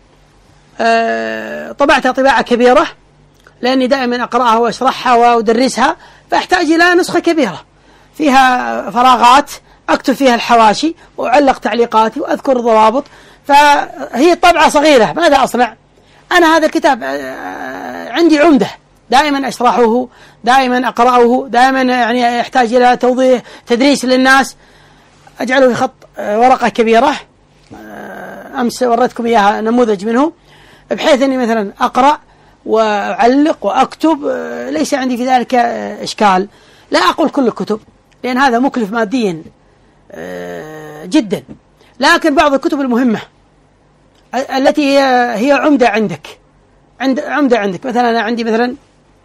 آه طبعتها طباعة كبيرة لأني دائما أقرأها وأشرحها وأدرسها، فأحتاج إلى نسخة كبيرة فيها فراغات أكتب فيها الحواشي وأعلق تعليقاتي وأذكر ضوابط، فهي طبعة صغيرة. ماذا أصنع؟ أنا هذا الكتاب عندي عمدة، دائما أشرحه، دائما أقرأه، دائما يعني يحتاج إلى توضيح تدريس للناس، أجعله في خط ورقة كبيرة. أمس وريتكم إياها نموذج منه، بحيث أني مثلا أقرأ وأعلق وأكتب، ليس عندي في ذلك إشكال. لا أقول كل الكتب لأن هذا مكلف ماديا جدا، لكن بعض الكتب المهمة التي هي هي عمدة عندك، عند عمدة عندك مثلا أنا عندي مثلا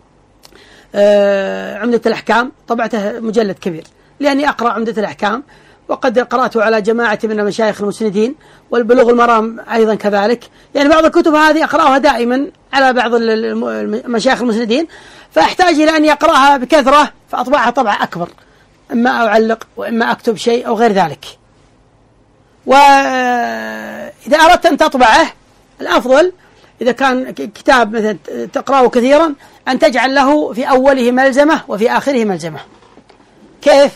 عمدة الأحكام طبعته مجلد كبير لأني أقرأ عمدة الأحكام، وقد قرأته على جماعة من المشايخ المسندين، والبلوغ المرام أيضا كذلك. يعني بعض الكتب هذه أقرأها دائما على بعض المشايخ المسندين، فأحتاج إلى أن يقرأها بكثرة فأطبعها طبعة أكبر، إما أعلق وإما أكتب شيء أو غير ذلك. وإذا أردت أن تطبعه الأفضل إذا كان كتاب مثلا تقرأه كثيرا أن تجعل له في أوله ملزمة وفي آخره ملزمة. كيف؟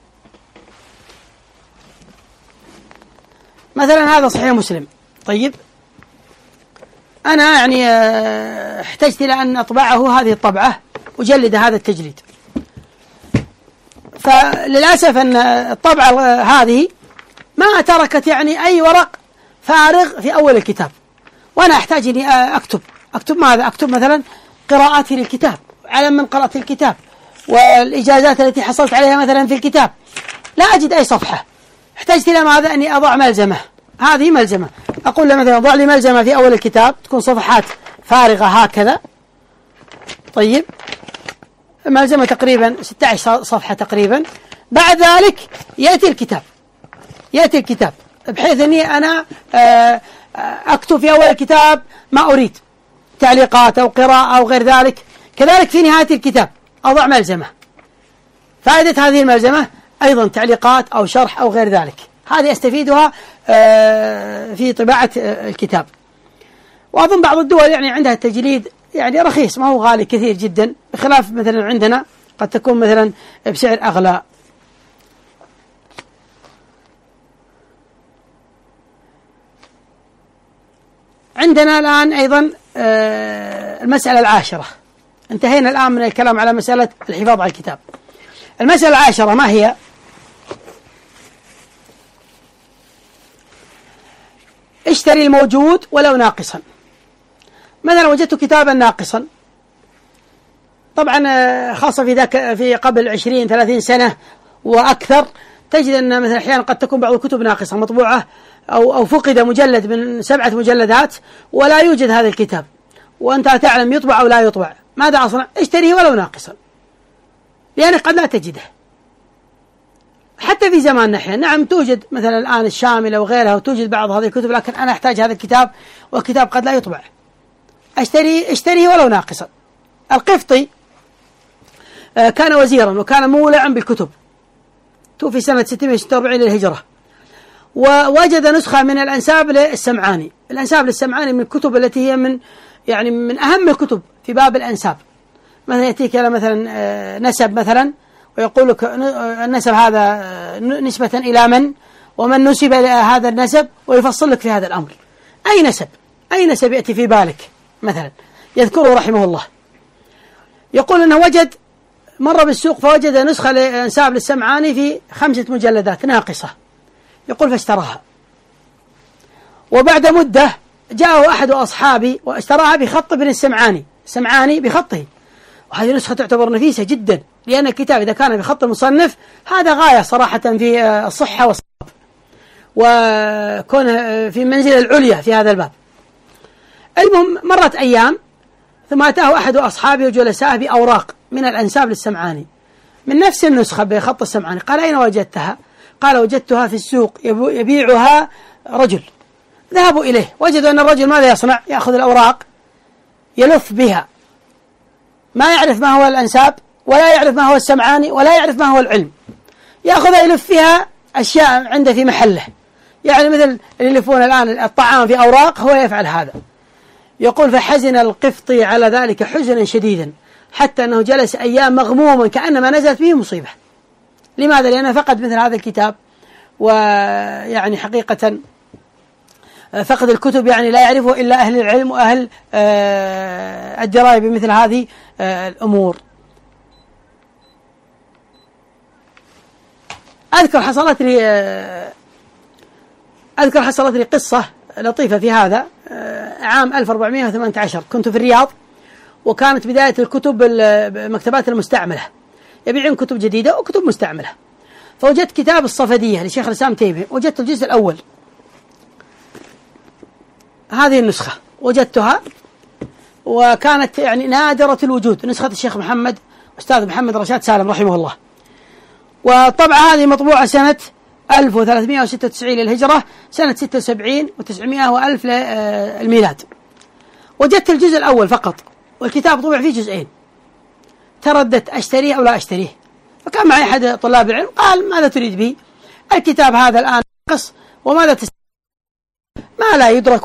مثلا هذا صحيح مسلم، طيب أنا يعني احتجت إلى أن أطبعه هذه الطبعة وجلد هذا التجليد، فللأسف أن الطبعة هذه ما تركت يعني أي ورق فارغ في أول الكتاب، وأنا أحتاج أني أكتب أكتب ماذا؟ أكتب مثلا قراءاتي للكتاب، على من قرأت الكتاب، والإجازات التي حصلت عليها مثلا في الكتاب. لا أجد أي صفحة، احتجت إلى ماذا؟ أني أضع ملزمة، هذه ملزمة، أقول له مثلا ضع لي ملزمة في أول الكتاب تكون صفحات فارغة هكذا، طيب ملزمة تقريبا ستة عشر صفحة تقريبا. بعد ذلك يأتي الكتاب يأتي الكتاب بحيث أني أنا أكتب في أول الكتاب ما أريد، تعليقات أو قراءة أو غير ذلك. كذلك في نهاية الكتاب أضع ملزمة، فائدة هذه الملزمة أيضا تعليقات أو شرح أو غير ذلك، هذه أستفيدها في طباعة الكتاب. وأظن بعض الدول يعني عندها التجليد يعني رخيص، ما هو غالي كثير جدا، بخلاف مثلا عندنا قد تكون مثلا بسعر أغلى. عندنا الآن أيضا المسألة العاشرة، انتهينا الآن من الكلام على مسألة الحفاظ على الكتاب. المسألة العاشرة ما هي؟ اشتري الموجود ولو ناقصا. مثلا وجدت كتابا ناقصا، طبعا خاصة في ذاك في قبل عشرين ثلاثين سنة وأكثر، تجد أن مثلا أحيانا قد تكون بعض الكتب ناقصة مطبوعة أو أو فقد مجلد من سبعة مجلدات ولا يوجد هذا الكتاب، وأنت تعلم يطبع أو لا يطبع. ماذا أصنع؟ اشتريه ولو ناقصا، لأن قد لا تجده. حتى في زماننا أحيانا نعم توجد مثلا الآن الشاملة وغيرها وتوجد بعض هذه الكتب، لكن أنا أحتاج هذا الكتاب والكتاب قد لا يطبع، أشتري اشتريه ولو ناقصا. القفطي كان وزيرا وكان مولعا بالكتب، توفي سنة ستمائة وستة وأربعين للهجرة، ووجد نسخة من الأنساب للسمعاني. الأنساب للسمعاني من الكتب التي هي من يعني من أهم الكتب في باب الأنساب. مثلا يأتيك مثلا نسب مثلا ويقول لك النسب هذا نسبة إلى من، ومن نسب إلى هذا النسب، ويفصل لك في هذا الأمر. أي نسب أي نسب يأتي في بالك مثلا يذكره رحمه الله. يقول أنه وجد مر بالسوق فوجد نسخة لأنساب للسمعاني في خمسة مجلدات ناقصة، يقول فاشتراها. وبعد مدة جاءه أحد أصحابي واشتراها بخط ابن السمعاني، السمعاني بخطه، وهذه نسخة تعتبر نفيسة جدا، لأن الكتاب إذا كان بخط المصنف هذا غاية صراحة في الصحة والصواب، وكون في منزل العليا في هذا الباب. المهم مرت أيام ثم أتاه أحد أصحابه وجلساه بأوراق من الأنساب للسمعاني من نفس النسخة بخط السمعاني. قال أين وجدتها؟ قال وجدتها في السوق يبيعها رجل. ذهبوا إليه وجدوا أن الرجل ماذا يصنع؟ يأخذ الأوراق يلف بها، ما يعرف ما هو الأنساب ولا يعرف ما هو السمعاني ولا يعرف ما هو العلم، يأخذ يلف فيها أشياء عنده في محله، يعني مثل اللي يلفون الآن الطعام في أوراق هو يفعل هذا. يقول فحزن القفطي على ذلك حزنا شديدا حتى أنه جلس أيام مغموما كأنما نزلت به مصيبة. لماذا؟ لأنه فقد مثل هذا الكتاب، ويعني حقيقة فقد الكتب يعني لا يعرفه إلا أهل العلم وأهل الدراية بمثل هذه الأمور. أذكر حصلت لي أذكر حصلت لي قصة لطيفة في هذا. عام ألف وأربعمائة وثمانية عشر كنت في الرياض، وكانت بداية الكتب المكتبات المستعملة، يبيعون كتب جديدة وكتب مستعملة. فوجدت كتاب الصفدية لشيخ الإسلام تيمية، وجدت الجزء الأول، هذه النسخة وجدتها، وكانت يعني نادرة الوجود، نسخة الشيخ محمد أستاذ محمد رشاد سالم رحمه الله. وطبعا هذه مطبوعة سنة ألف وثلاثمائة وستة وتسعين للهجرة، سنة ستة وسبعين وتسعمائة وألف للميلاد. وجدت الجزء الأول فقط، والكتاب طبع فيه جزئين. ترددت أشتريه أو لا أشتريه، فكان معي أحد طلاب العلم قال ماذا تريد به؟ الكتاب هذا الآن ناقص، وماذا تستطيع؟ ما لا يدرك.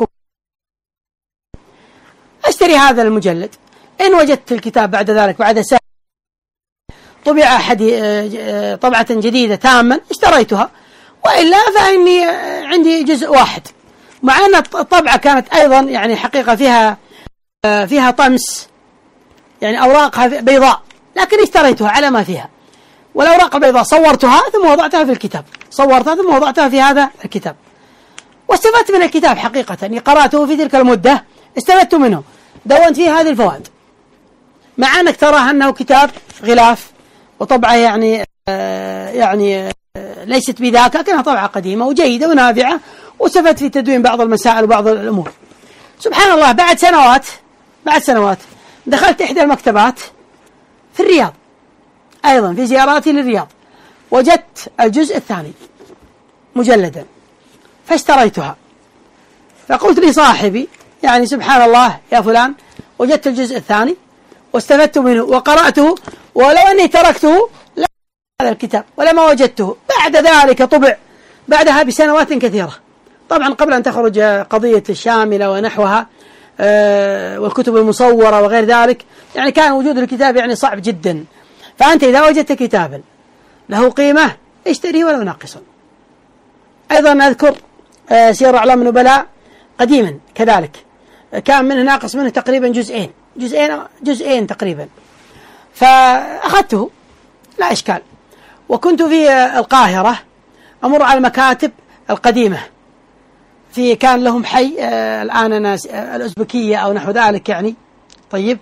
أشتري هذا المجلد. إن وجدت الكتاب بعد ذلك بعد سنة طبع أحد طبعة جديدة تاما اشتريتها، وإلا فإني عندي جزء واحد، مع أن الطبعة كانت أيضا يعني حقيقة فيها فيها طمس، يعني أوراقها بيضاء، لكن اشتريتها على ما فيها. والأوراق البيضاء صورتها ثم وضعتها في الكتاب، صورتها ثم وضعتها في هذا الكتاب، واستفدت من الكتاب حقيقة. أني قرأته في تلك المدة استفدت منه، دونت فيه هذه الفوائد، مع أنك تراه أنه كتاب غلاف وطبعة يعني آه يعني آه ليست بذاك، لكنها طبعة قديمة وجيدة ونافعة، واستفدت في تدوين بعض المسائل وبعض الأمور. سبحان الله، بعد سنوات بعد سنوات دخلت إحدى المكتبات في الرياض أيضا في زياراتي للرياض، وجدت الجزء الثاني مجلدا فاشتريتها. فقلت لصاحبي يعني سبحان الله يا فلان، وجدت الجزء الثاني واستفدت منه وقرأته، ولو أني تركته لا هذا الكتاب ولما وجدته. بعد ذلك طبع بعدها بسنوات كثيرة، طبعا قبل أن تخرج قضية الشاملة ونحوها آه والكتب المصورة وغير ذلك، يعني كان وجود الكتاب يعني صعب جدا. فأنت إذا وجدت كتابا له قيمة اشتريه ولو ناقصا. أيضا أذكر آه سير أعلام النبلاء قديما كذلك، كان منه ناقص منه تقريبا جزئين جزئين جزئين تقريبا، فأخذته لا إشكال. وكنت في القاهرة أمر على المكاتب القديمة، في كان لهم حي آه الآن أنا آه الأزبكية أو نحو ذلك يعني. طيب،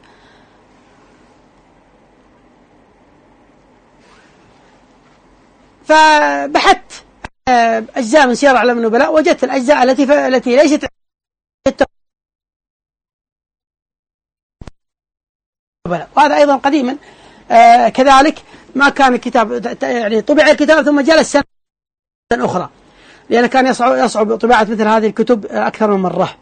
فبحثت آه أجزاء من سير أعلام النبلاء، وجدت الأجزاء التي ف... التي ليست وهذا أيضا قديما آه كذلك ما كان الكتاب يعني طبع الكتاب ثم جلس سنة أخرى، لأن كان يصعب, يصعب طباعة مثل هذه الكتب أكثر من مرة.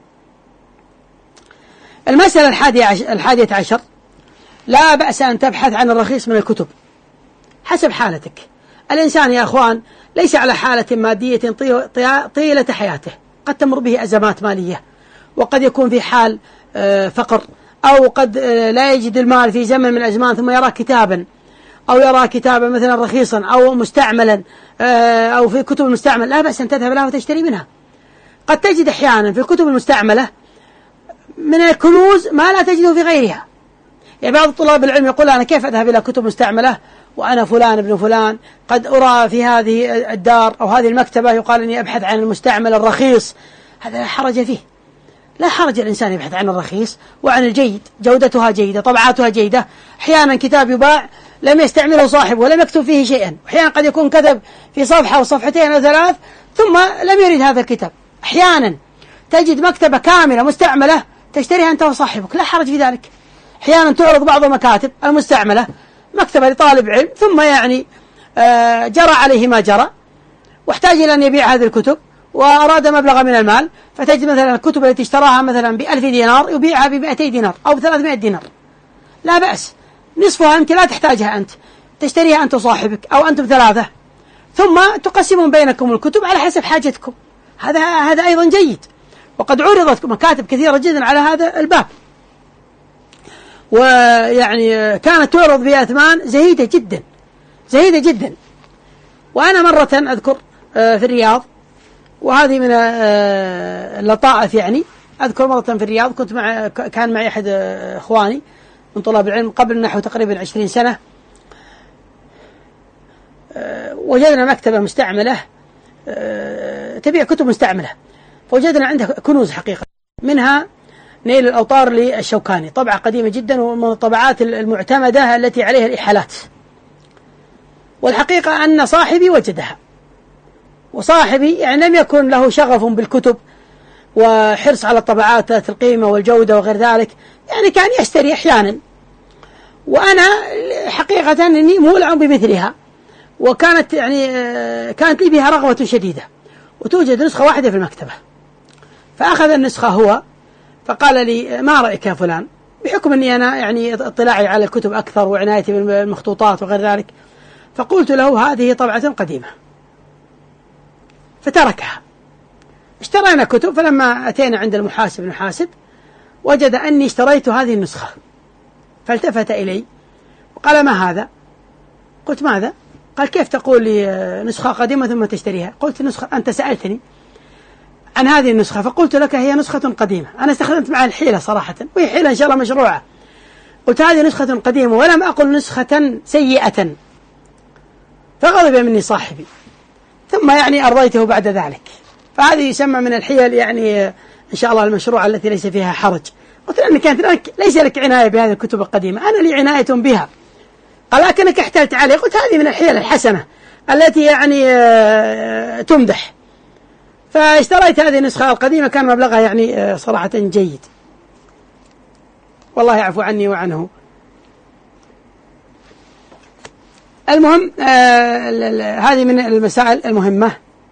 المسألة الحادية عشر, الحادية عشر لا بأس أن تبحث عن الرخيص من الكتب حسب حالتك. الإنسان يا أخوان ليس على حالة مادية طيلة حياته، قد تمر به أزمات مالية، وقد يكون في حال فقر، أو قد لا يجد المال في زمن من الأزمان ثم يرى كتابا، أو يرى كتابا مثلا رخيصا أو مستعملا أو في كتب المستعمل، لا بأس أن تذهب لها وتشتري منها. قد تجد أحيانا في الكتب المستعملة من الكنوز ما لا تجده في غيرها. يعني بعض طلاب العلم يقول أنا كيف أذهب إلى كتب مستعملة وأنا فلان ابن فلان، قد أرى في هذه الدار أو هذه المكتبة يقال أني أبحث عن المستعمل الرخيص. هذا لا حرج فيه، لا حرج الإنسان يبحث عن الرخيص وعن الجيد، جودتها جيدة، طبعاتها جيدة. أحيانا كتاب يباع لم يستعمله صاحبه ولم يكتب فيه شيئا، أحيانا قد يكون كتب في صفحة أو صفحتين أو ثلاث ثم لم يرد هذا الكتاب. أحيانا تجد مكتبة كاملة مستعملة تشتريها أنت وصاحبك، لا حرج في ذلك. أحيانا تعرض بعض المكاتب المستعملة مكتبة لطالب علم ثم يعني آه جرى عليه ما جرى واحتاج إلى أن يبيع هذه الكتب وأراد مبلغا من المال، فتجد مثلا الكتب التي اشتراها مثلا بألف دينار يبيعها بمئتي دينار أو بثلاثمائة دينار، لا بأس، نصفها أنت لا تحتاجها، أنت تشتريها أنت وصاحبك أو أنتم ثلاثة، ثم تقسمون بينكم الكتب على حسب حاجتكم. هذا هذا أيضا جيد، وقد عرضت مكاتب كثيرة جدا على هذا الباب، ويعني كانت تعرض بأثمان زهيدة جدا زهيدة جدا. وأنا مرة أذكر في الرياض، وهذه من اللطائف، يعني أذكر مرة في الرياض كنت مع كان معي أحد إخواني من طلاب العلم قبل نحو تقريبا عشرين سنة، وجدنا مكتبة مستعملة تبيع كتب مستعملة، فوجدنا عندها كنوز حقيقة، منها نيل الأوطار للشوكاني، طبعة قديمة جدا ومن الطبعات المعتمدة التي عليها الإحالات. والحقيقة أن صاحبي وجدها، وصاحبي يعني لم يكن له شغف بالكتب وحرص على الطبعات ذات القيمة والجودة وغير ذلك، يعني كان يشتري أحيانا، وأنا حقيقة أني مولع بمثلها، وكانت يعني كانت لي بها رغبة شديدة، وتوجد نسخة واحدة في المكتبة. فأخذ النسخة هو فقال لي ما رأيك يا فلان، بحكم أني أنا يعني اطلاعي على الكتب أكثر وعنايتي بالمخطوطات وغير ذلك، فقلت له هذه طبعة قديمة، فتركها. اشترينا كتب، فلما أتينا عند المحاسب المحاسب وجد أني اشتريت هذه النسخة، فالتفت إلي وقال ما هذا؟ قلت ماذا؟ قال كيف تقول لي نسخة قديمة ثم تشتريها؟ قلت نسخة، أنت سألتني عن هذه النسخة فقلت لك هي نسخة قديمة. أنا استخدمت مع الحيلة صراحة، وهي حيلة إن شاء الله مشروعة. قلت هذه نسخة قديمة ولم أقل نسخة سيئة، فغضب مني صاحبي، ثم يعني أرضيته بعد ذلك. فهذه يسمى من الحيل يعني إن شاء الله المشروعة التي ليس فيها حرج. قلت له كانت لك ليس لك عناية بهذه الكتب القديمة، أنا لي عناية بها. قال لكنك احتلت عليه. قلت هذه من الحيل الحسنة التي يعني تمدح. فاشتريت هذه النسخة القديمة، كان مبلغها يعني صراحة جيد، والله يعفو عني وعنه. المهم آه هذه من المسائل المهمة.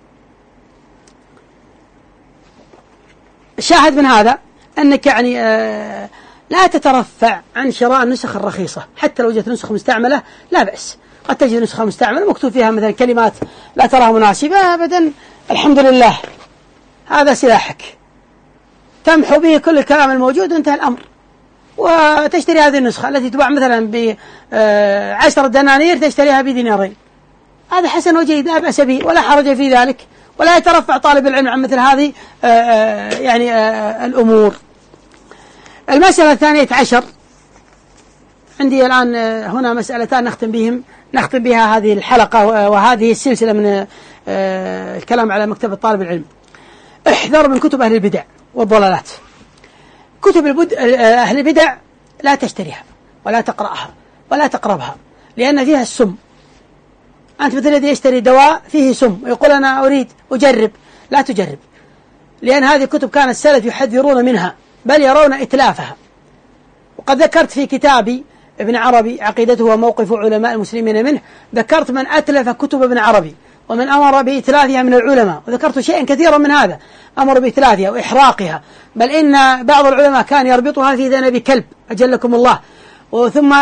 شاهد من هذا أنك يعني آه لا تترفع عن شراء النسخ الرخيصة، حتى لو جت نسخة مستعملة لا بأس. قد تجد نسخة مستعملة مكتوب فيها مثلا كلمات لا تراها مناسبة، أبدا الحمد لله، هذا سلاحك تمحو به كل الكلام الموجود وانتهى الأمر. وتشتري هذه النسخة التي تباع مثلا بعشرة دنانير تشتريها بدينارين، هذا حسن وجيد لا بأس به ولا حرج في ذلك، ولا يترفع طالب العلم عن مثل هذه يعني الأمور. المسألة الثانية عشر، عندي الآن هنا مسألتان نختم بهم نختم بها هذه الحلقة وهذه السلسلة من الكلام على مكتبة طالب العلم. احذر من كتب أهل البدع والضلالات. كتب أهل البدع لا تشتريها ولا تقرأها ولا تقربها، لأن فيها السم. أنت مثل الذي يشتري دواء فيه سم ويقول أنا أريد أجرب، لا تجرب، لأن هذه الكتب كان السلف يحذرون منها بل يرون إتلافها. وقد ذكرت في كتابي ابن عربي عقيدته وموقف علماء المسلمين منه، ذكرت من أتلف كتب ابن عربي ومن أمر بإتلافها من العلماء، وذكرت شيئا كثيرا من هذا، أمر بإتلافها وإحراقها، بل إن بعض العلماء كان يربطها في ذنب كلب أجلكم الله، وثم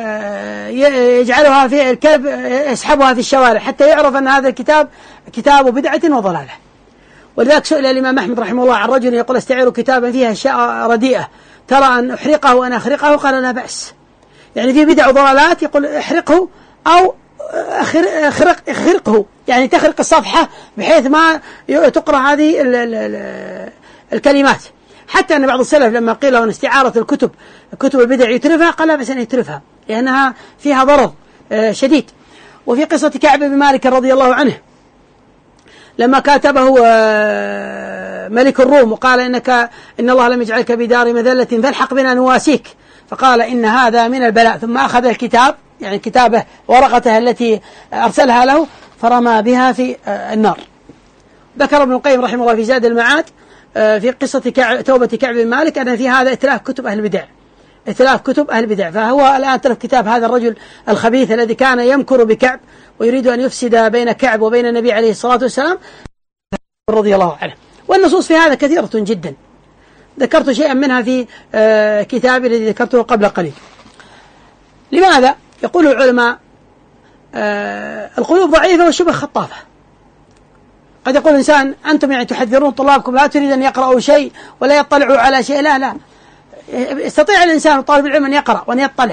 يجعلها في الكلب يسحبها في الشوارع حتى يعرف أن هذا الكتاب كتاب بدعة وضلالة. ولذلك سئل الإمام أحمد رحمه الله عن رجل يقول استعير كتابا فيها أشياء رديئة ترى أن أحرقه وأن أخرقه؟ قال لا بأس، يعني في بدع وضلالات يقول احرقه أو اخرق اخرقه، يعني تخرق الصفحة بحيث ما تقرأ هذه ال ال ال الكلمات. حتى أن بعض السلف لما قيل له أن استعارة الكتب كتب البدع يترفها قال لا بأس أن يترفها لأنها فيها ضرر شديد. وفي قصة كعب بن مالك رضي الله عنه لما كاتبه ملك الروم وقال إنك إن الله لم يجعلك بدار مذلة فالحق بنا نواسيك، فقال إن هذا من البلاء، ثم أخذ الكتاب يعني كتابه ورقته التي أرسلها له فرمى بها في النار. ذكر ابن القيم رحمه الله في زاد المعاد في قصة كعب توبة كعب بن مالك أن في هذا إتلاف كتب أهل البدع، إتلاف كتب أهل البدع. فهو الآن تلف كتاب هذا الرجل الخبيث الذي كان يمكر بكعب ويريد أن يفسد بين كعب وبين النبي عليه الصلاة والسلام رضي الله عنه. والنصوص في هذا كثيرة جدا، ذكرت شيئا منها في كتابي الذي ذكرته قبل قليل. لماذا؟ يقول العلماء القلوب ضعيفة والشبه خطافة. قد يقول الإنسان أنتم يعني تحذرون طلابكم لا تريد أن يقرأوا شيء ولا يطلعوا على شيء، لا لا يستطيع الإنسان طالب العلم أن يقرأ وأن يطلع،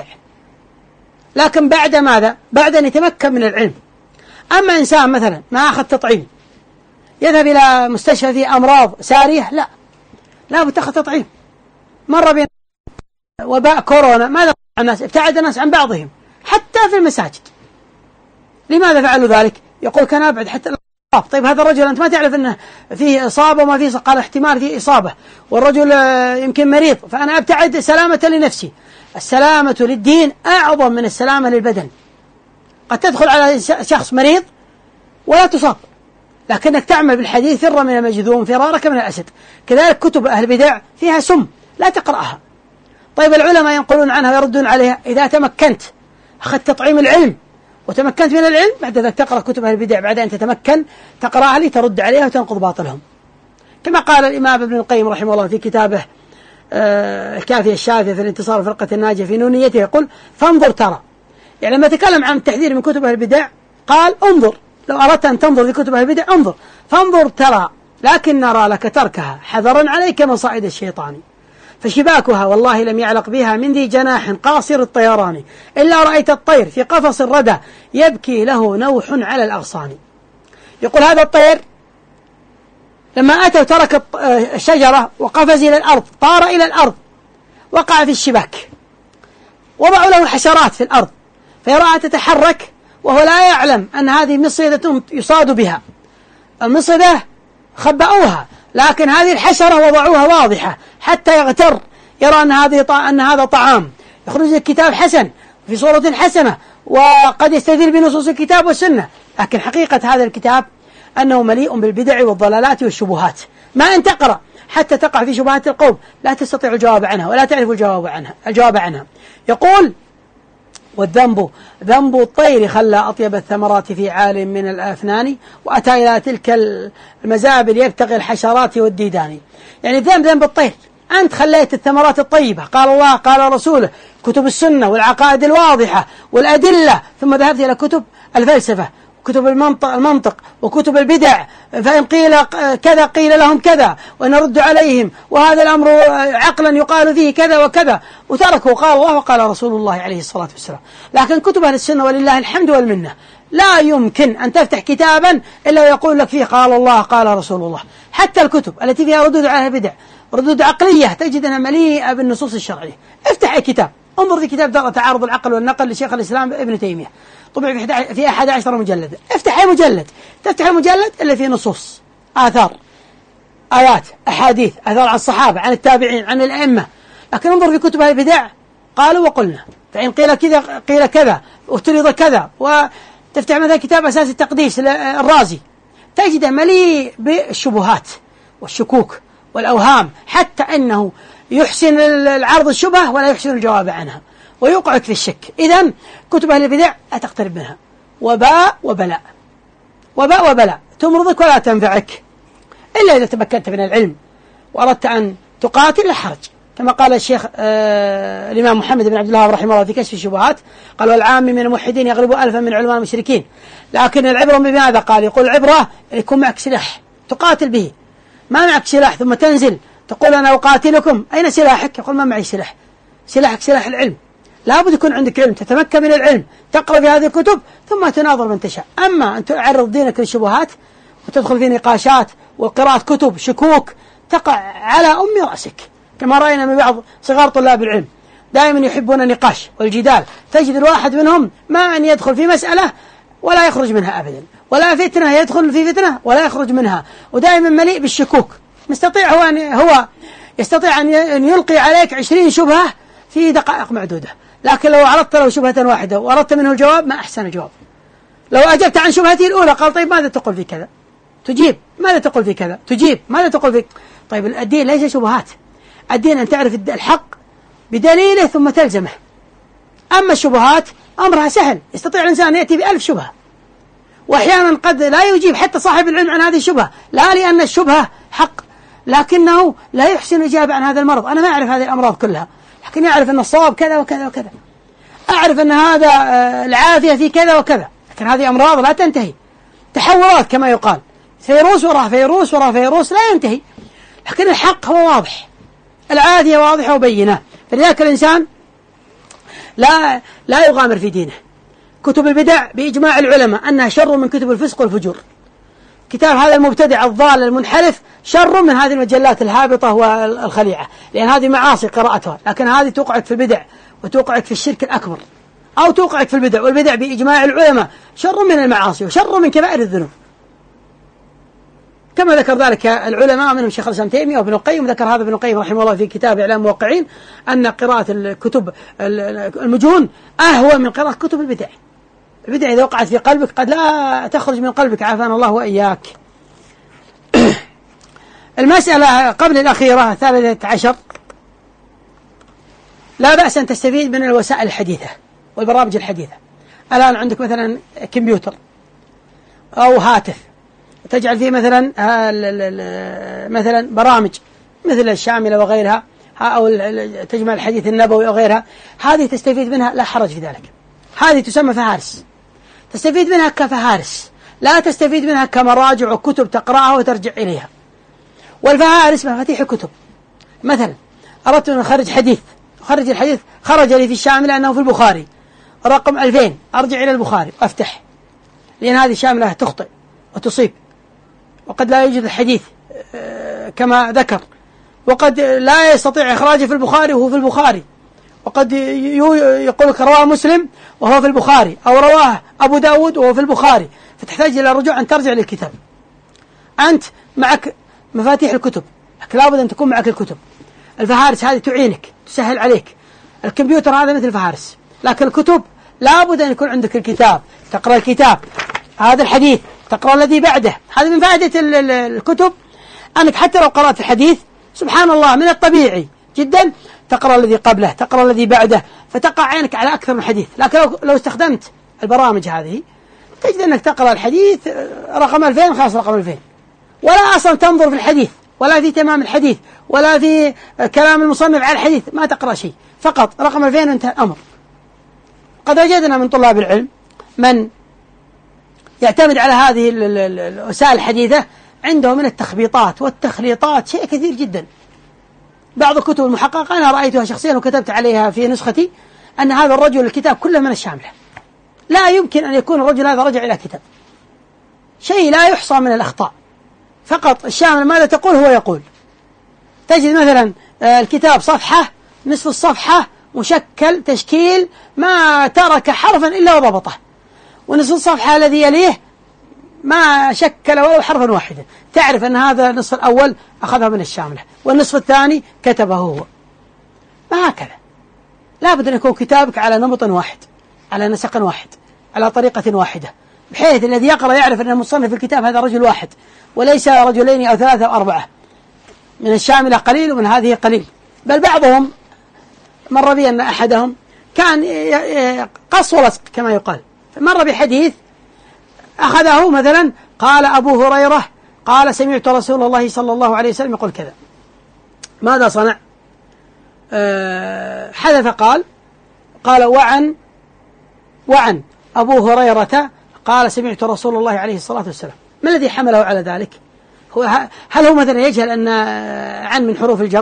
لكن بعد ماذا؟ بعد أن يتمكن من العلم. أما إنسان مثلا ما أخذ تطعيم يذهب إلى مستشفى فيه أمراض سارية، لا لا بتأخذ تطعيم. مر بين وباء كورونا ماذا الناس؟ ابتعد الناس عن بعضهم حتى في المساجد. لماذا فعلوا ذلك؟ يقول كان أبعد حتى الأصاب. طيب هذا الرجل أنت ما تعرف أنه فيه إصابة وما فيه، قال احتمال فيه إصابة والرجل يمكن مريض، فأنا أبتعد سلامة لنفسي. السلامة للدين أعظم من السلامة للبدن. قد تدخل على شخص مريض ولا تصاب، لكنك تعمل بالحديث فر من المجذوم فرارك من الأسد. كذلك كتب أهل البدع فيها سم لا تقرأها. طيب العلماء ينقلون عنها ويردون عليها. إذا تمكنت أخذت تطعيم العلم وتمكنت من العلم بعد ذلك تقرأ كتب أهل البدع، بعد أن تتمكن تقرأها لترد عليها وتنقض باطلهم. كما قال الإمام ابن القيم رحمه الله في كتابه الكافية الشافية في الانتصار فرقة الناجية في نونيته يقول فانظر ترى، يعني لما تكلم عن التحذير من كتب أهل البدع قال انظر، لو أردت أن تنظر في كتب أهل البدع انظر فانظر ترى، لكن نرى لك تركها حذرا عليك من صائد الشيطان، فشباكها والله لم يعلق بها من ذي جناح قاصر الطيران، إلا رأيت الطير في قفص الردى يبكي له نوح على الأغصان. يقول هذا الطير لما أتى وترك الشجرة وقفز إلى الأرض طار إلى الأرض وقع في الشباك، وضعوا له حشرات في الأرض فيراها تتحرك وهو لا يعلم أن هذه مصيدة يصاد بها. المصيدة خبأوها، لكن هذه الحشرة وضعوها واضحة حتى يغتر يرى أن هذه أن هذا طعام، يخرج الكتاب حسن في صورة حسنة وقد يستدل بنصوص الكتاب والسنة، لكن حقيقة هذا الكتاب أنه مليء بالبدع والضلالات والشبهات. ما أن تقرأ حتى تقع في شبهات القوم لا تستطيع الجواب عنها ولا تعرف الجواب عنها الجواب عنها. يقول والذنب ذنب الطير خلى أطيب الثمرات في عال من الأفنان، وأتى إلى تلك المزابل يبتغي الحشرات والديدان. يعني الذنب ذنب الطير، أنت خليت الثمرات الطيبة قال الله قال رسوله كتب السنة والعقائد الواضحة والأدلة، ثم ذهبت إلى كتب الفلسفة كتب المنطق, المنطق وكتب البدع، فإن قيل كذا قيل لهم كذا ونرد عليهم، وهذا الأمر عقلا يقال فيه كذا وكذا، وتركوا قال الله وقال رسول الله عليه الصلاة والسلام. لكن كتب أهل السنة ولله الحمد والمنة لا يمكن أن تفتح كتابا إلا ويقول لك فيه قال الله قال رسول الله. حتى الكتب التي فيها ردود على البدع ردود عقلية تجد أنها مليئة بالنصوص الشرعية. افتح أي كتاب، انظر في كتاب درء تعارض العقل والنقل لشيخ الإسلام ابن تيمية طبع في أحد عشر مجلد، افتح أي مجلد تفتح المجلد اللي فيه نصوص آثار آيات أحاديث آثار عن الصحابة عن التابعين عن الأئمة. لكن انظر في كتب البدع قالوا وقلنا، فإن قيل كذا قيل كذا وافترض كذا، وتفتح مثلا كتاب أساس التقديس الرازي تجده مليء بالشبهات والشكوك والأوهام، حتى أنه يحسن العرض الشبهة ولا يحسن الجواب عنها ويوقعك في الشك. إذن كتب أهل البدع لا تقترب منها، وباء وبلاء وباء وبلاء تمرضك ولا تنفعك إلا إذا تمكنت من العلم وأردت أن تقاتل لا حرج، كما قال الشيخ آه الإمام محمد بن عبد الوهاب رحمه الله في كشف الشبهات، قال والعام من الموحدين يغلب ألفا من علماء المشركين، لكن العبرة بماذا؟ قال يقول العبرة يكون معك سلاح تقاتل به، ما معك سلاح ثم تنزل تقول أنا أقاتلكم، أين سلاحك؟ يقول ما معي سلاح، سلاحك سلاح العلم، لابد يكون عندك علم تتمكن من العلم، تقرأ في هذه الكتب ثم تناظر من تشاء. أما أن تعرض دينك للشبهات وتدخل في نقاشات وقراءة كتب شكوك تقع على أم رأسك، كما رأينا من بعض صغار طلاب العلم دائما يحبون النقاش والجدال، تجد الواحد منهم ما أن يدخل في مسألة ولا يخرج منها أبدا، ولا فتنة يدخل في فتنة ولا يخرج منها، ودائما مليء بالشكوك، مستطيع هو أن هو يستطيع أن يلقي عليك عشرين شبهة في دقائق معدودة، لكن لو عرضت له شبهة واحدة وأردت منه الجواب ما أحسن الجواب. لو أجبت عن شبهته الأولى قال طيب ماذا تقول في كذا؟ تجيب. ماذا تقول في كذا؟ تجيب. ماذا تقول في؟ طيب الدين ليس شبهات، الدين أن تعرف الحق بدليله ثم تلزمه. أما الشبهات أمرها سهل، يستطيع الإنسان أن يأتي بألف شبهة، وأحيانا قد لا يجيب حتى صاحب العلم عن هذه الشبهة، لا لأن الشبهة حق، لكنه لا يحسن الإجابة عن هذا المرض. أنا ما أعرف هذه الأمراض كلها، لكن يعرف أن الصواب كذا وكذا وكذا، أعرف أن هذا العافية في كذا وكذا، لكن هذه أمراض لا تنتهي، تحورات كما يقال، فيروس وراء فيروس وراء فيروس لا ينتهي، لكن الحق هو واضح، العافية واضحة وبينة. فلذلك الإنسان لا لا يغامر في دينه. كتب البدع بإجماع العلماء أنها شر من كتب الفسق والفجور. كتاب هذا المبتدع الضال المنحرف شر من هذه المجلات الهابطة والخليعة، لأن هذه معاصي قراءتها، لكن هذه توقعك في البدع وتوقعك في الشرك الأكبر، أو توقعك في البدع، والبدع بإجماع العلماء شر من المعاصي وشر من كبائر الذنوب، كما ذكر ذلك العلماء منهم شيخ الإسلام تيمية وابن القيم. ذكر هذا ابن القيم رحمه الله في كتاب إعلام الموقعين أن قراءة الكتب المجون أهون من قراءة كتب البدع. البدع إذا وقعت في قلبك قد لا تخرج من قلبك، عافانا الله وإياك. المسألة قبل الأخيرة الثالثة عشر، لا بأس أن تستفيد من الوسائل الحديثة والبرامج الحديثة. الآن عندك مثلا كمبيوتر أو هاتف تجعل فيه مثلا مثلا برامج مثل الشاملة وغيرها، أو تجمع الحديث النبوي وغيرها، هذه تستفيد منها لا حرج في ذلك. هذه تسمى فهارس، تستفيد منها كفهارس، لا تستفيد منها كمراجع وكتب تقرأها وترجع إليها. والفهارس مفاتيح الكتب. مثلا أردت أن أخرج حديث، أخرج الحديث خرج لي في الشاملة أنه في البخاري رقم ألفين، أرجع إلى البخاري وأفتح، لأن هذه الشاملة تخطئ وتصيب، وقد لا يوجد الحديث كما ذكر، وقد لا يستطيع إخراجه في البخاري وهو في البخاري، وقد يقول لك رواه مسلم وهو في البخاري، أو رواه أبو داود وهو في البخاري، فتحتاج إلى الرجوع أن ترجع للكتاب. أنت معك مفاتيح الكتب، لكن لابد أن تكون معك الكتب. الفهارس هذه تعينك تسهل عليك. الكمبيوتر هذا مثل الفهارس، لكن الكتب لابد أن يكون عندك الكتاب، تقرأ الكتاب، هذا الحديث تقرأ الذي بعده. هذه من فائدة الكتب، أنك حتى لو قرأت الحديث سبحان الله من الطبيعي جدا تقرأ الذي قبله، تقرأ الذي بعده، فتقع عينك على أكثر من حديث. لكن لو, لو استخدمت البرامج هذه تجد أنك تقرأ الحديث رقم ألفين خلاص رقم ألفين، ولا أصلا تنظر في الحديث ولا في تمام الحديث ولا في كلام المصنف على الحديث، ما تقرأ شيء، فقط رقم ألفين وانتهى الأمر. قد وجدنا من طلاب العلم من يعتمد على هذه الوسائل الحديثة عنده من التخبيطات والتخليطات شيء كثير جدا. بعض الكتب المحققة أنا رأيتها شخصيا وكتبت عليها في نسختي أن هذا الرجل الكتاب كله من الشاملة، لا يمكن أن يكون الرجل هذا رجع إلى كتاب، شيء لا يحصى من الأخطاء، فقط الشاملة ماذا تقول هو يقول. تجد مثلا الكتاب صفحة، نصف الصفحة مشكل تشكيل ما ترك حرفا إلا وضبطه، ونصف الصفحة الذي يليه ما شكل ولو حرفا واحدا، تعرف أن هذا النصف الأول أخذه من الشاملة والنصف الثاني كتبه هو. ما هكذا، لابد أن يكون كتابك على نمط واحد، على نسق واحد، على طريقة واحدة، بحيث الذي يقرأ يعرف أن المصنف في الكتاب هذا رجل واحد وليس رجلين أو ثلاثة أو أربعة، من الشاملة قليل ومن هذه قليل. بل بعضهم مر بي أن أحدهم كان قص ولصق كما يقال، مر بحديث أخذه مثلا قال أبو هريرة قال سمعت رسول الله صلى الله عليه وسلم يقول كذا، ماذا صنع؟ آه حذف قال قال وعن وعن أبو هريرة قال سمعت رسول الله عليه الصلاة والسلام. ما الذي حمله على ذلك؟ هو هل هو مثلا يجهل أن عن من حروف الجر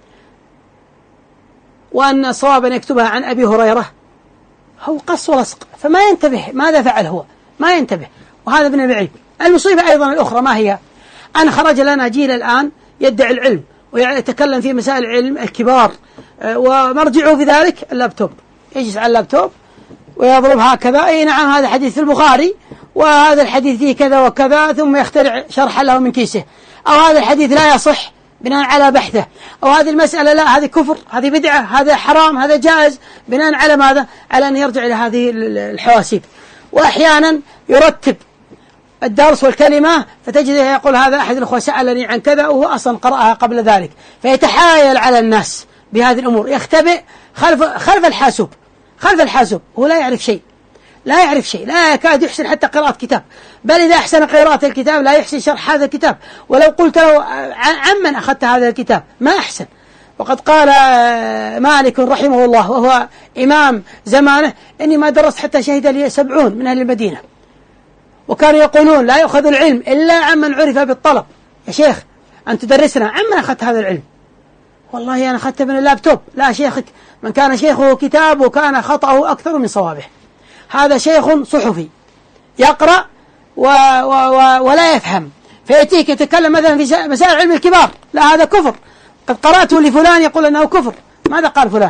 وأن الصواب أن يكتبها عن أبي هريرة؟ هو قص ولصق، فما ينتبه ماذا فعل هو، ما ينتبه، وهذا من العيب. المصيبة أيضا الأخرى ما هي؟ أن خرج لنا جيل الآن يدعي العلم ويتكلم في مسائل العلم الكبار، ومرجعه في ذلك اللابتوب، يجلس على اللابتوب ويضرب هكذا، أي نعم هذا حديث في البخاري وهذا الحديث فيه كذا وكذا، ثم يخترع شرح له من كيسه، أو هذا الحديث لا يصح بناء على بحثه، أو هذه المسألة لا، هذه كفر، هذه بدعة، هذا حرام، هذا جائز، بناء على ماذا؟ على أن يرجع إلى هذه الحواسيب. وأحيانا يرتب الدرس والكلمة فتجده يقول هذا أحد الأخوة سألني عن كذا وهو أصلا قرأها قبل ذلك، فيتحايل على الناس بهذه الأمور، يختبئ خلف خلف الحاسوب خلف الحاسوب هو لا يعرف شيء، لا يعرف شيء، لا يكاد يحسن حتى قراءة كتاب، بل إذا أحسن قراءة الكتاب لا يحسن شرح هذا الكتاب، ولو قلت له عمن أخذت هذا الكتاب ما أحسن. وقد قال مالك رحمه الله وهو إمام زمانه إني ما درست حتى شهد لي سبعون من أهل المدينة، وكانوا يقولون لا يأخذ العلم إلا عمن عرف بالطلب. يا شيخ أن تدرسنا عمن أخذت هذا العلم؟ والله أنا أخذت من اللابتوب. لا شيخك من كان شيخه كتاب وكان خطأه أكثر من صوابه، هذا شيخ صحفي يقرأ و و و ولا يفهم، فيأتيك يتكلم مثلا في مسائل علم الكبار، لا هذا كفر، قد قرأته لفلان يقول أنه كفر. ماذا قال فلان؟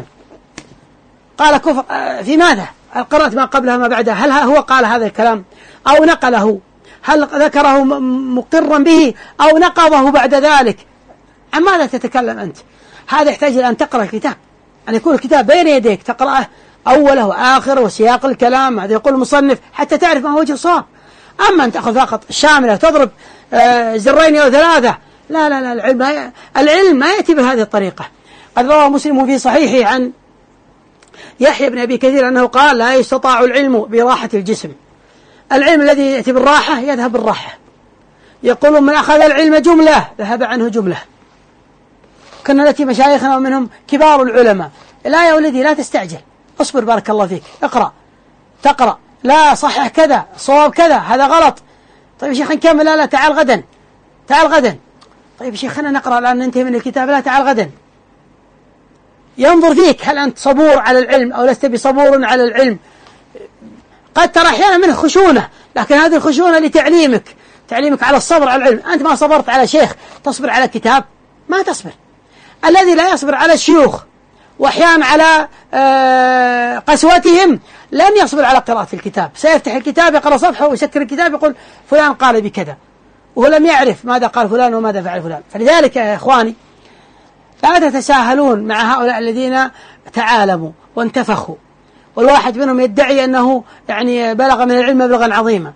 قال كفر في ماذا؟ قرأت ما قبلها ما بعدها، هل هو قال هذا الكلام أو نقله؟ هل ذكره مقرا به أو نقضه بعد ذلك؟ عن ماذا تتكلم أنت؟ هذا يحتاج أن تقرأ الكتاب، أن يكون الكتاب بين يديك تقرأه أوله وآخره وسياق الكلام، هذا يقول المصنف حتى تعرف ما هو وجه الصواب. أما أن تأخذ فقط الشاملة تضرب زرين أو ثلاثة، لا لا لا، العلم ما, العلم ما يأتي بهذه الطريقة. قد روى مسلم في صحيحه عن يحيى بن أبي كثير أنه قال لا يستطاع العلم براحة الجسم، العلم الذي يأتي بالراحة يذهب بالراحة. يقولون من أخذ العلم جملة ذهب عنه جملة. كنا نأتي مشايخنا ومنهم كبار العلماء، لا يا ولدي لا تستعجل، اصبر بارك الله فيك، اقرأ تقرأ، لا صحح كذا صواب كذا هذا غلط. طيب يا شيخ نكمل، لا لا تعال غدا تعال غدا. طيب يا شيخ خلينا نقرأ الآن ننتهي من الكتاب، لا تعال غدا. ينظر فيك هل أنت صبور على العلم أو لست بصبور على العلم. قد ترى أحيانا منه خشونة، لكن هذه الخشونة لتعليمك، تعليمك على الصبر على العلم. أنت ما صبرت على شيخ تصبر على كتاب؟ ما تصبر. الذي لا يصبر على الشيوخ وأحيانا على قسوتهم لن يصبر على قراءة الكتاب، سيفتح الكتاب يقرأ صفحة ويسكر الكتاب يقول فلان قال بكذا، وهو لم يعرف ماذا قال فلان وماذا فعل فلان. فلذلك يا إخواني لا تتساهلون مع هؤلاء الذين تعالموا وانتفخوا، والواحد منهم يدعي أنه يعني بلغ من العلم مبلغا عظيما.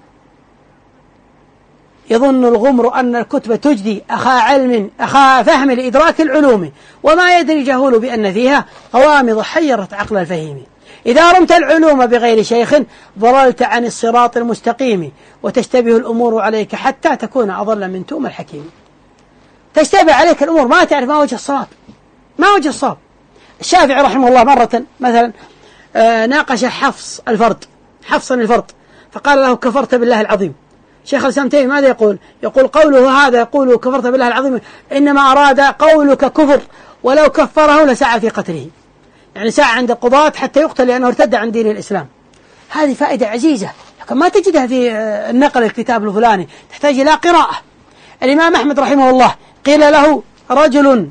يظن الغمر أن الكتب تجدي أخا علم أخا فهم لإدراك العلوم، وما يدري جهول بأن فيها غوامض حيرت عقل الفهيم. إذا رمت العلوم بغير شيخ ضللت عن الصراط المستقيم، وتشتبه الأمور عليك حتى تكون أضل من توم الحكيم. تشتبه عليك الأمور ما تعرف ما وجه الصواب، ما وجه الصواب. الشافعي رحمه الله مرة مثلا آه ناقش حفص الفرد حفصا الفرد، فقال له كفرت بالله العظيم. شيخ الإسلام تيمية ماذا يقول؟ يقول قوله هذا يقول كفرت بالله العظيم إنما أراد قولك كفر، ولو كفره لسعى في قتله، يعني سعى عند القضاة حتى يقتل لأنه ارتد عن دين الإسلام. هذه فائدة عزيزة لكن ما تجدها في النقل الكتاب الفلاني، تحتاج إلى قراءة. الإمام أحمد رحمه الله قيل له رجل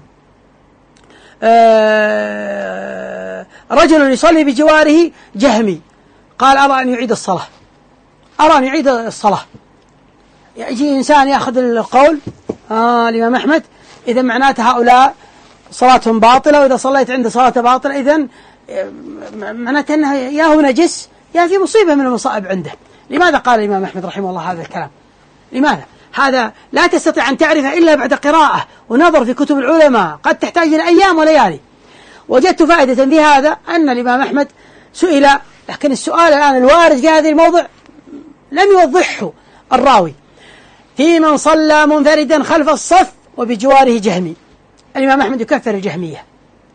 آه رجل يصلي بجواره جهمي، قال أرى أن يعيد الصلاة أرى أن يعيد الصلاة. يجي إنسان يأخذ القول آه الإمام أحمد إذا معناته هؤلاء صلاتهم باطلة، وإذا صليت عند صلاة باطلة إذن معناته أنه يا هو نجس يا في مصيبة من المصائب عنده. لماذا قال الإمام أحمد رحمه الله هذا الكلام؟ لماذا؟ هذا لا تستطيع أن تعرفه إلا بعد قراءة ونظر في كتب العلماء، قد تحتاج إلى أيام وليالي. وجدت فائدة في هذا أن الإمام أحمد سئل، لكن السؤال الآن الوارد في هذه الموضع لم يوضحه الراوي، في من صلى منفردا خلف الصف وبجواره جهمي. الإمام أحمد يكفر الجهمية،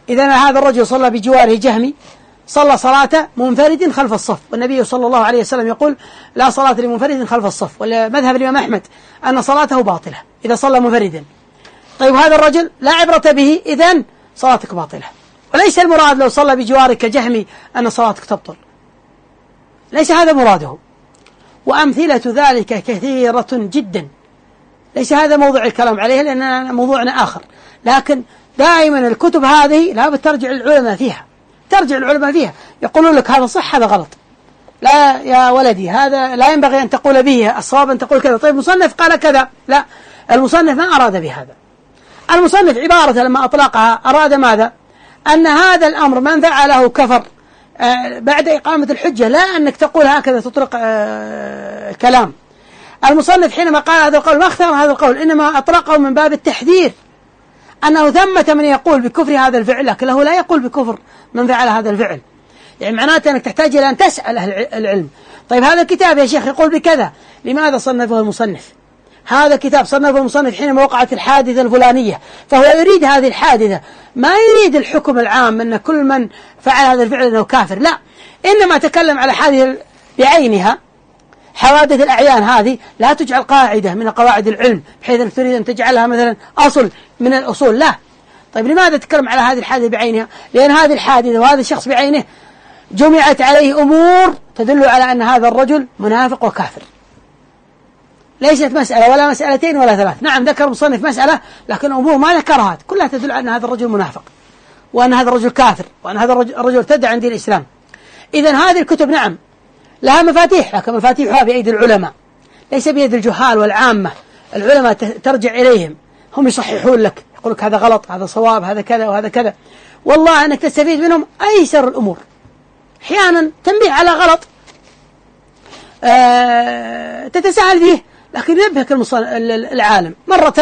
إذا هذا الرجل صلى بجواره جهمي صلى صلاة منفرد خلف الصف، والنبي صلى الله عليه وسلم يقول لا صلاة لمنفرد خلف الصف، ومذهب الإمام أحمد أن صلاته باطلة إذا صلى منفردا. طيب هذا الرجل لا عبرة به، إذن صلاتك باطلة، وليس المراد لو صلى بجوارك جهمي أن صلاتك تبطل، ليس هذا مراده. وأمثلة ذلك كثيرة جدا، ليس هذا موضوع الكلام عليه لأن موضوعنا آخر، لكن دائما الكتب هذه لا بترجع العلماء فيها، ترجع العلماء فيها يقولون لك هذا صح هذا غلط، لا يا ولدي هذا لا ينبغي أن تقول به، الصواب أن تقول كذا. طيب المصنف قال كذا، لا، المصنف ما أراد بهذا. المصنف عبارة لما أطلقها أراد ماذا؟ أن هذا الأمر من فعله كفر آه بعد إقامة الحجة، لا أنك تقول هكذا تطلق آه كلام. المصنف حينما قال هذا القول ما اختار هذا القول، إنما أطلقه من باب التحذير، أنه ثمة من يقول بكفر هذا الفعل لكنه لا يقول بكفر من فعل هذا الفعل. يعني معناته أنك تحتاج إلى أن تسأل أهل العلم. طيب هذا الكتاب يا شيخ يقول بكذا، لماذا صنفه المصنف؟ هذا الكتاب صنفه المصنف حينما وقعت الحادثة الفلانية، فهو يريد هذه الحادثة، ما يريد الحكم العام أن كل من فعل هذا الفعل أنه كافر، لا، إنما تكلم على حادثة بعينها. حوادث الأعيان هذه لا تجعل قاعدة من قواعد العلم بحيث أنك تريد أن تجعلها مثلا أصل من الأصول، لا. طيب لماذا تتكلم على هذه الحادثة بعينها؟ لأن هذه الحادثة وهذا الشخص بعينه جمعت عليه أمور تدل على أن هذا الرجل منافق وكافر، ليست مسألة ولا مسألتين ولا ثلاث. نعم ذكر مصنف مسألة، لكن أمور ما ذكرها كلها تدل على أن هذا الرجل منافق، وأن هذا الرجل كافر، وأن هذا الرجل ارتد عن دين الإسلام. إذن هذه الكتب نعم لها مفاتيح، لكن مفاتيحها بأيدي العلماء، ليس بيد الجهال والعامة. العلماء ترجع إليهم، هم يصححون لك، يقول لك هذا غلط، هذا صواب، هذا كذا وهذا كذا، والله أنك تستفيد منهم أيسر الأمور. أحيانا تنبيه على غلط آه تتساهل فيه، لكن ينبهك العالم. مرة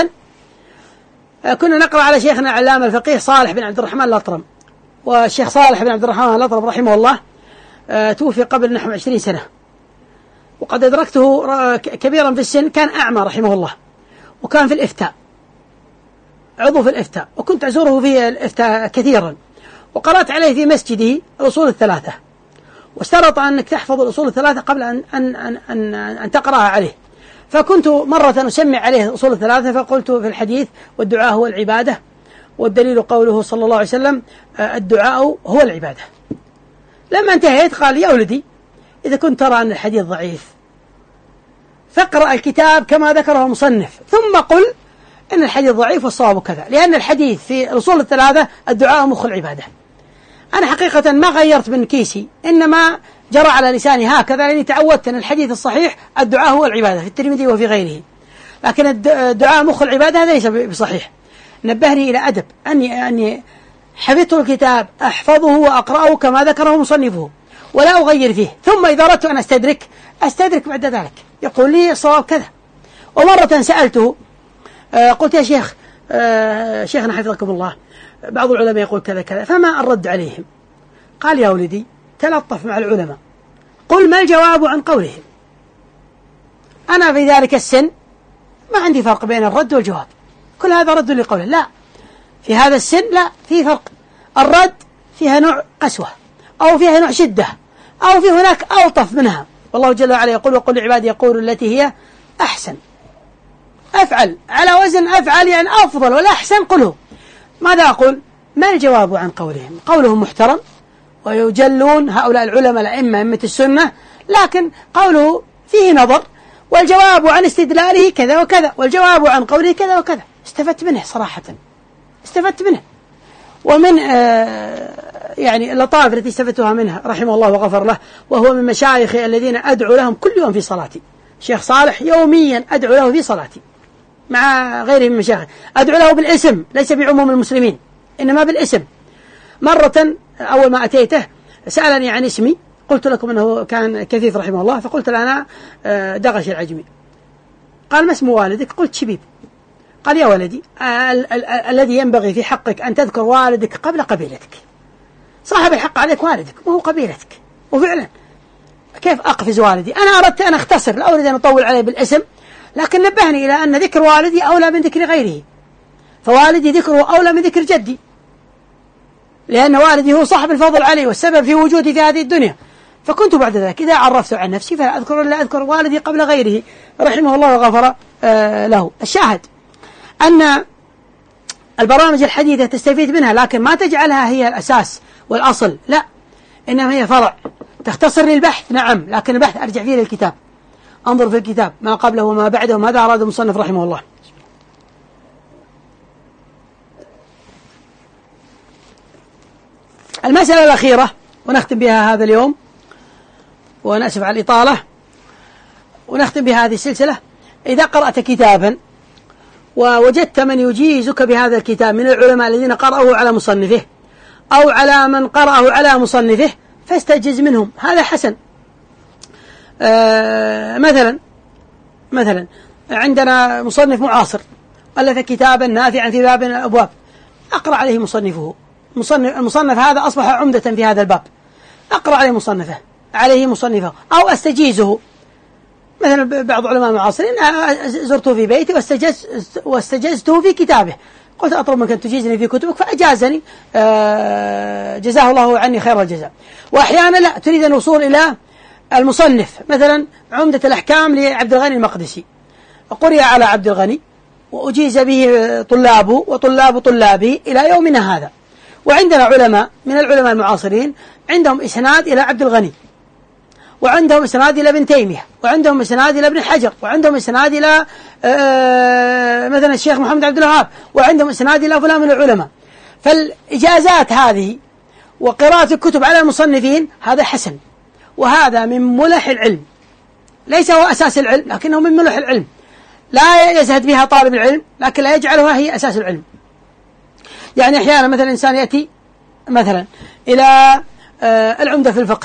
آه كنا نقرأ على شيخنا علامة الفقيه صالح بن عبد الرحمن الأطرم، والشيخ صالح بن عبد الرحمن الأطرم رحمه الله آه توفي قبل نحو عشرين سنة، وقد أدركته كبيرا في السن، كان أعمى رحمه الله، وكان في الإفتاء، عضو في الإفتاء، وكنت أزوره في الإفتاء كثيرا، وقرأت عليه في مسجده الأصول الثلاثة، واشترط أنك تحفظ الأصول الثلاثة قبل أن, أن, أن, أن, أن تقرأها عليه. فكنت مرة أسمع عليه الأصول الثلاثة، فقلت في الحديث والدعاء هو العبادة، والدليل قوله صلى الله عليه وسلم الدعاء هو العبادة. لما انتهيت قال يا ولدي إذا كنت ترى أن الحديث ضعيف فاقرأ الكتاب كما ذكره المصنف، ثم قل إن الحديث ضعيف والصواب كذا، لأن الحديث في الأصول الثلاثة الدعاء مخ العبادة. أنا حقيقة ما غيرت من كيسي، إنما جرى على لساني هكذا، لأني تعودت أن الحديث الصحيح الدعاء هو العبادة في الترمذي وفي غيره، لكن الدعاء مخ العبادة هذا ليس بصحيح. نبهني إلى أدب أني أني حفظت الكتاب أحفظه وأقرأه كما ذكره مصنفه ولا أغير فيه، ثم إذا أردت أن أستدرك أستدرك بعد ذلك، يقول لي صواب كذا. ومرة سألته آه قلت يا شيخ آه شيخنا حفظكم الله بعض العلماء يقول كذا كذا، فما الرد عليهم؟ قال يا ولدي تلطف مع العلماء، قل ما الجواب عن قولهم. أنا في ذلك السن ما عندي فرق بين الرد والجواب، كل هذا رد لقوله، لا، في هذا السن لا، في فرق. الرد فيها نوع قسوة أو فيها نوع شدة أو في هناك ألطف منها، والله جل وعلا يقول وقل لعبادي يقولوا التي هي أحسن. أفعل على وزن أفعل يعني أفضل، والأحسن قله. ماذا أقول؟ ما الجواب عن قولهم؟ قولهم محترم ويجلون هؤلاء العلماء الأئمة أئمة السنة، لكن قوله فيه نظر، والجواب عن استدلاله كذا وكذا، والجواب عن قوله كذا وكذا. استفدت منه صراحة، استفدت منه. ومن آه يعني اللطائف التي استفدتها منها رحمه الله وغفر له، وهو من مشايخي الذين أدعو لهم كل يوم في صلاتي، شيخ صالح يوميا أدعو له في صلاتي مع غيره من مشايخه، أدعو له بالاسم ليس بعموم المسلمين إنما بالاسم. مرة أول ما أتيته سألني عن اسمي، قلت لكم أنه كان كثيف رحمه الله، فقلت له أنا دغش العجمي. قال ما اسم والدك؟ قلت شبيب. قال يا ولدي ال- ال- الذي ينبغي في حقك أن تذكر والدك قبل قبيلتك، صاحب الحق عليك والدك وهو قبيلتك. وفعلا كيف أقفز والدي؟ أنا أردت أن أختصر، لا أريد أن أطول عليه بالاسم، لكن نبهني إلى أن ذكر والدي أولى من ذكر غيره، فوالدي ذكره أولى من ذكر جدي. لأن والدي هو صاحب الفضل علي والسبب في وجودي في هذه الدنيا. فكنت بعد ذلك إذا عرفت عن نفسي فلا أذكر إلا أذكر والدي قبل غيره رحمه الله وغفر آه له. الشاهد أن البرامج الحديثة تستفيد منها، لكن ما تجعلها هي الأساس والأصل، لا، إنما هي فرع تختصر للبحث، نعم، لكن البحث أرجع فيه للكتاب، أنظر في الكتاب ما قبله وما بعده وماذا أراد المصنف رحمه الله. المسألة الأخيرة ونختم بها هذا اليوم، وأنا أسف على الإطالة، ونختم بها هذه السلسلة. إذا قرأت كتابا ووجدت من يجيزك بهذا الكتاب من العلماء الذين قرأوه على مصنفه أو على من قرأه على مصنفه فاستجز منهم، هذا حسن. آه مثلا مثلا عندنا مصنف معاصر ألف كتابا نافعا في باب الأبواب، أقرأ عليه مصنفه، مصنف المصنف هذا أصبح عمدة في هذا الباب، أقرأ عليه مصنفه عليه مصنفه أو أستجيزه. مثلا بعض علماء المعاصرين زرته في بيتي واستجز واستجزته في كتابه، قلت أطلب منك أن تجيزني في كتبك فأجازني، جزاه الله عني خير الجزاء. وأحيانا لا تريد الوصول إلى المصنف، مثلا عمدة الأحكام لعبد الغني المقدسي، قرئ على عبد الغني وأجيز به طلابه وطلاب طلابه إلى يومنا هذا. وعندنا علماء من العلماء المعاصرين عندهم إسناد إلى عبد الغني، وعندهم إسناد إلى ابن تيمية، وعندهم إسناد إلى ابن حجر، وعندهم إسناد إلى مثلا الشيخ محمد عبد الوهاب، وعندهم إسناد إلى فلان من العلماء. فالإجازات هذه وقراءة الكتب على المصنفين هذا حسن، وهذا من ملح العلم، ليس هو أساس العلم لكنه من ملح العلم، لا يزهد بها طالب العلم لكن لا يجعلها هي أساس العلم. يعني أحيانا مثلا إنسان يأتي مثلا إلى العمدة في الفقه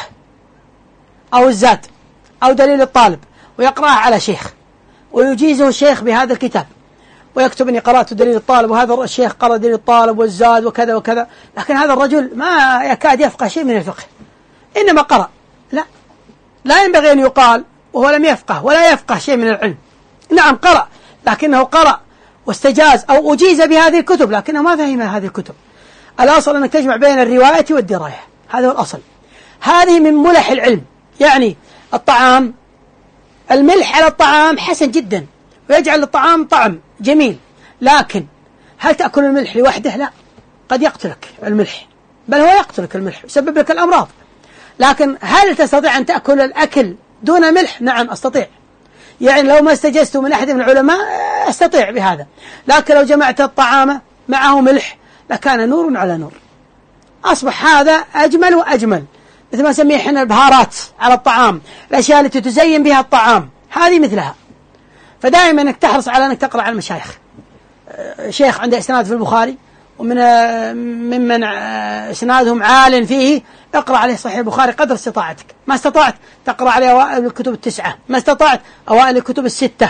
أو الزاد أو دليل الطالب ويقرأه على شيخ ويجيزه الشيخ بهذا الكتاب ويكتب أني قرأت دليل الطالب وهذا الشيخ قرأ دليل الطالب والزاد وكذا وكذا، لكن هذا الرجل ما يكاد يفقه شيء من الفقه، إنما قرأ. لا لا ينبغي أن يقال وهو لم يفقه ولا يفقه شيء من العلم. نعم قرأ، لكنه قرأ واستجاز أو أجيز بهذه الكتب لكنه ما فهم هذه الكتب. الأصل أنك تجمع بين الرواية والدراية، هذا هو الأصل. هذه من ملح العلم. يعني الطعام، الملح على الطعام حسن جدا ويجعل الطعام طعم جميل، لكن هل تأكل الملح لوحده؟ لا، قد يقتلك الملح، بل هو يقتلك الملح، يسبب لك الأمراض. لكن هل تستطيع أن تأكل الأكل دون ملح؟ نعم أستطيع، يعني لو ما استجزت من أحد من العلماء أستطيع بهذا. لكن لو جمعت الطعام معه ملح لكان نور على نور، أصبح هذا أجمل وأجمل، مثل ما نسميه احنا البهارات على الطعام، الأشياء التي تزين بها الطعام هذه مثلها. فدائما انك تحرص على انك تقرأ على المشايخ. شيخ عنده اسناد في البخاري ومن ممن اسنادهم عال فيه، اقرأ عليه صحيح البخاري قدر استطاعتك، ما استطعت تقرأ عليه أوائل الكتب التسعة، ما استطعت أوائل الكتب الستة،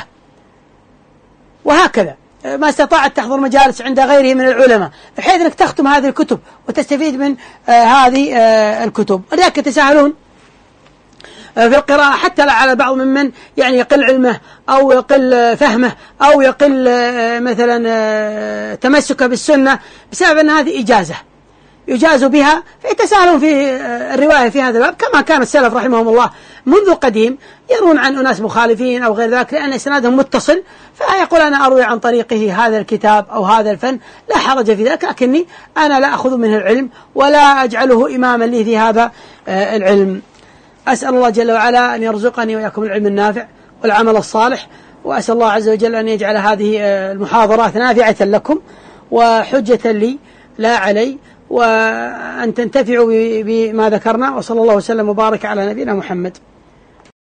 وهكذا ما استطاعت تحضر مجالس عند غيره من العلماء، بحيث انك تختم هذه الكتب وتستفيد من آه هذه آه الكتب. ولذلك يتساهلون آه في القراءة حتى على بعض ممن يعني يقل علمه أو يقل آه فهمه أو يقل آه مثلا آه تمسكه بالسنة، بسبب أن هذه إجازة يجاز بها، فيتساهلون في آه الرواية في هذا الباب، كما كان السلف رحمهم الله منذ قديم يرون عن أناس مخالفين أو غير ذلك لأن إسنادهم متصل، فيقول أنا أروي عن طريقه هذا الكتاب أو هذا الفن، لا حرج في ذلك، لكني أنا لا أخذ منه العلم ولا أجعله إماما لي في هذا العلم. أسأل الله جل وعلا أن يرزقني وإياكم العلم النافع والعمل الصالح، وأسأل الله عز وجل أن يجعل هذه المحاضرات نافعة لكم وحجة لي لا علي، وأن تنتفعوا بما ذكرنا. وصلى الله وسلم وبارك على نبينا محمد.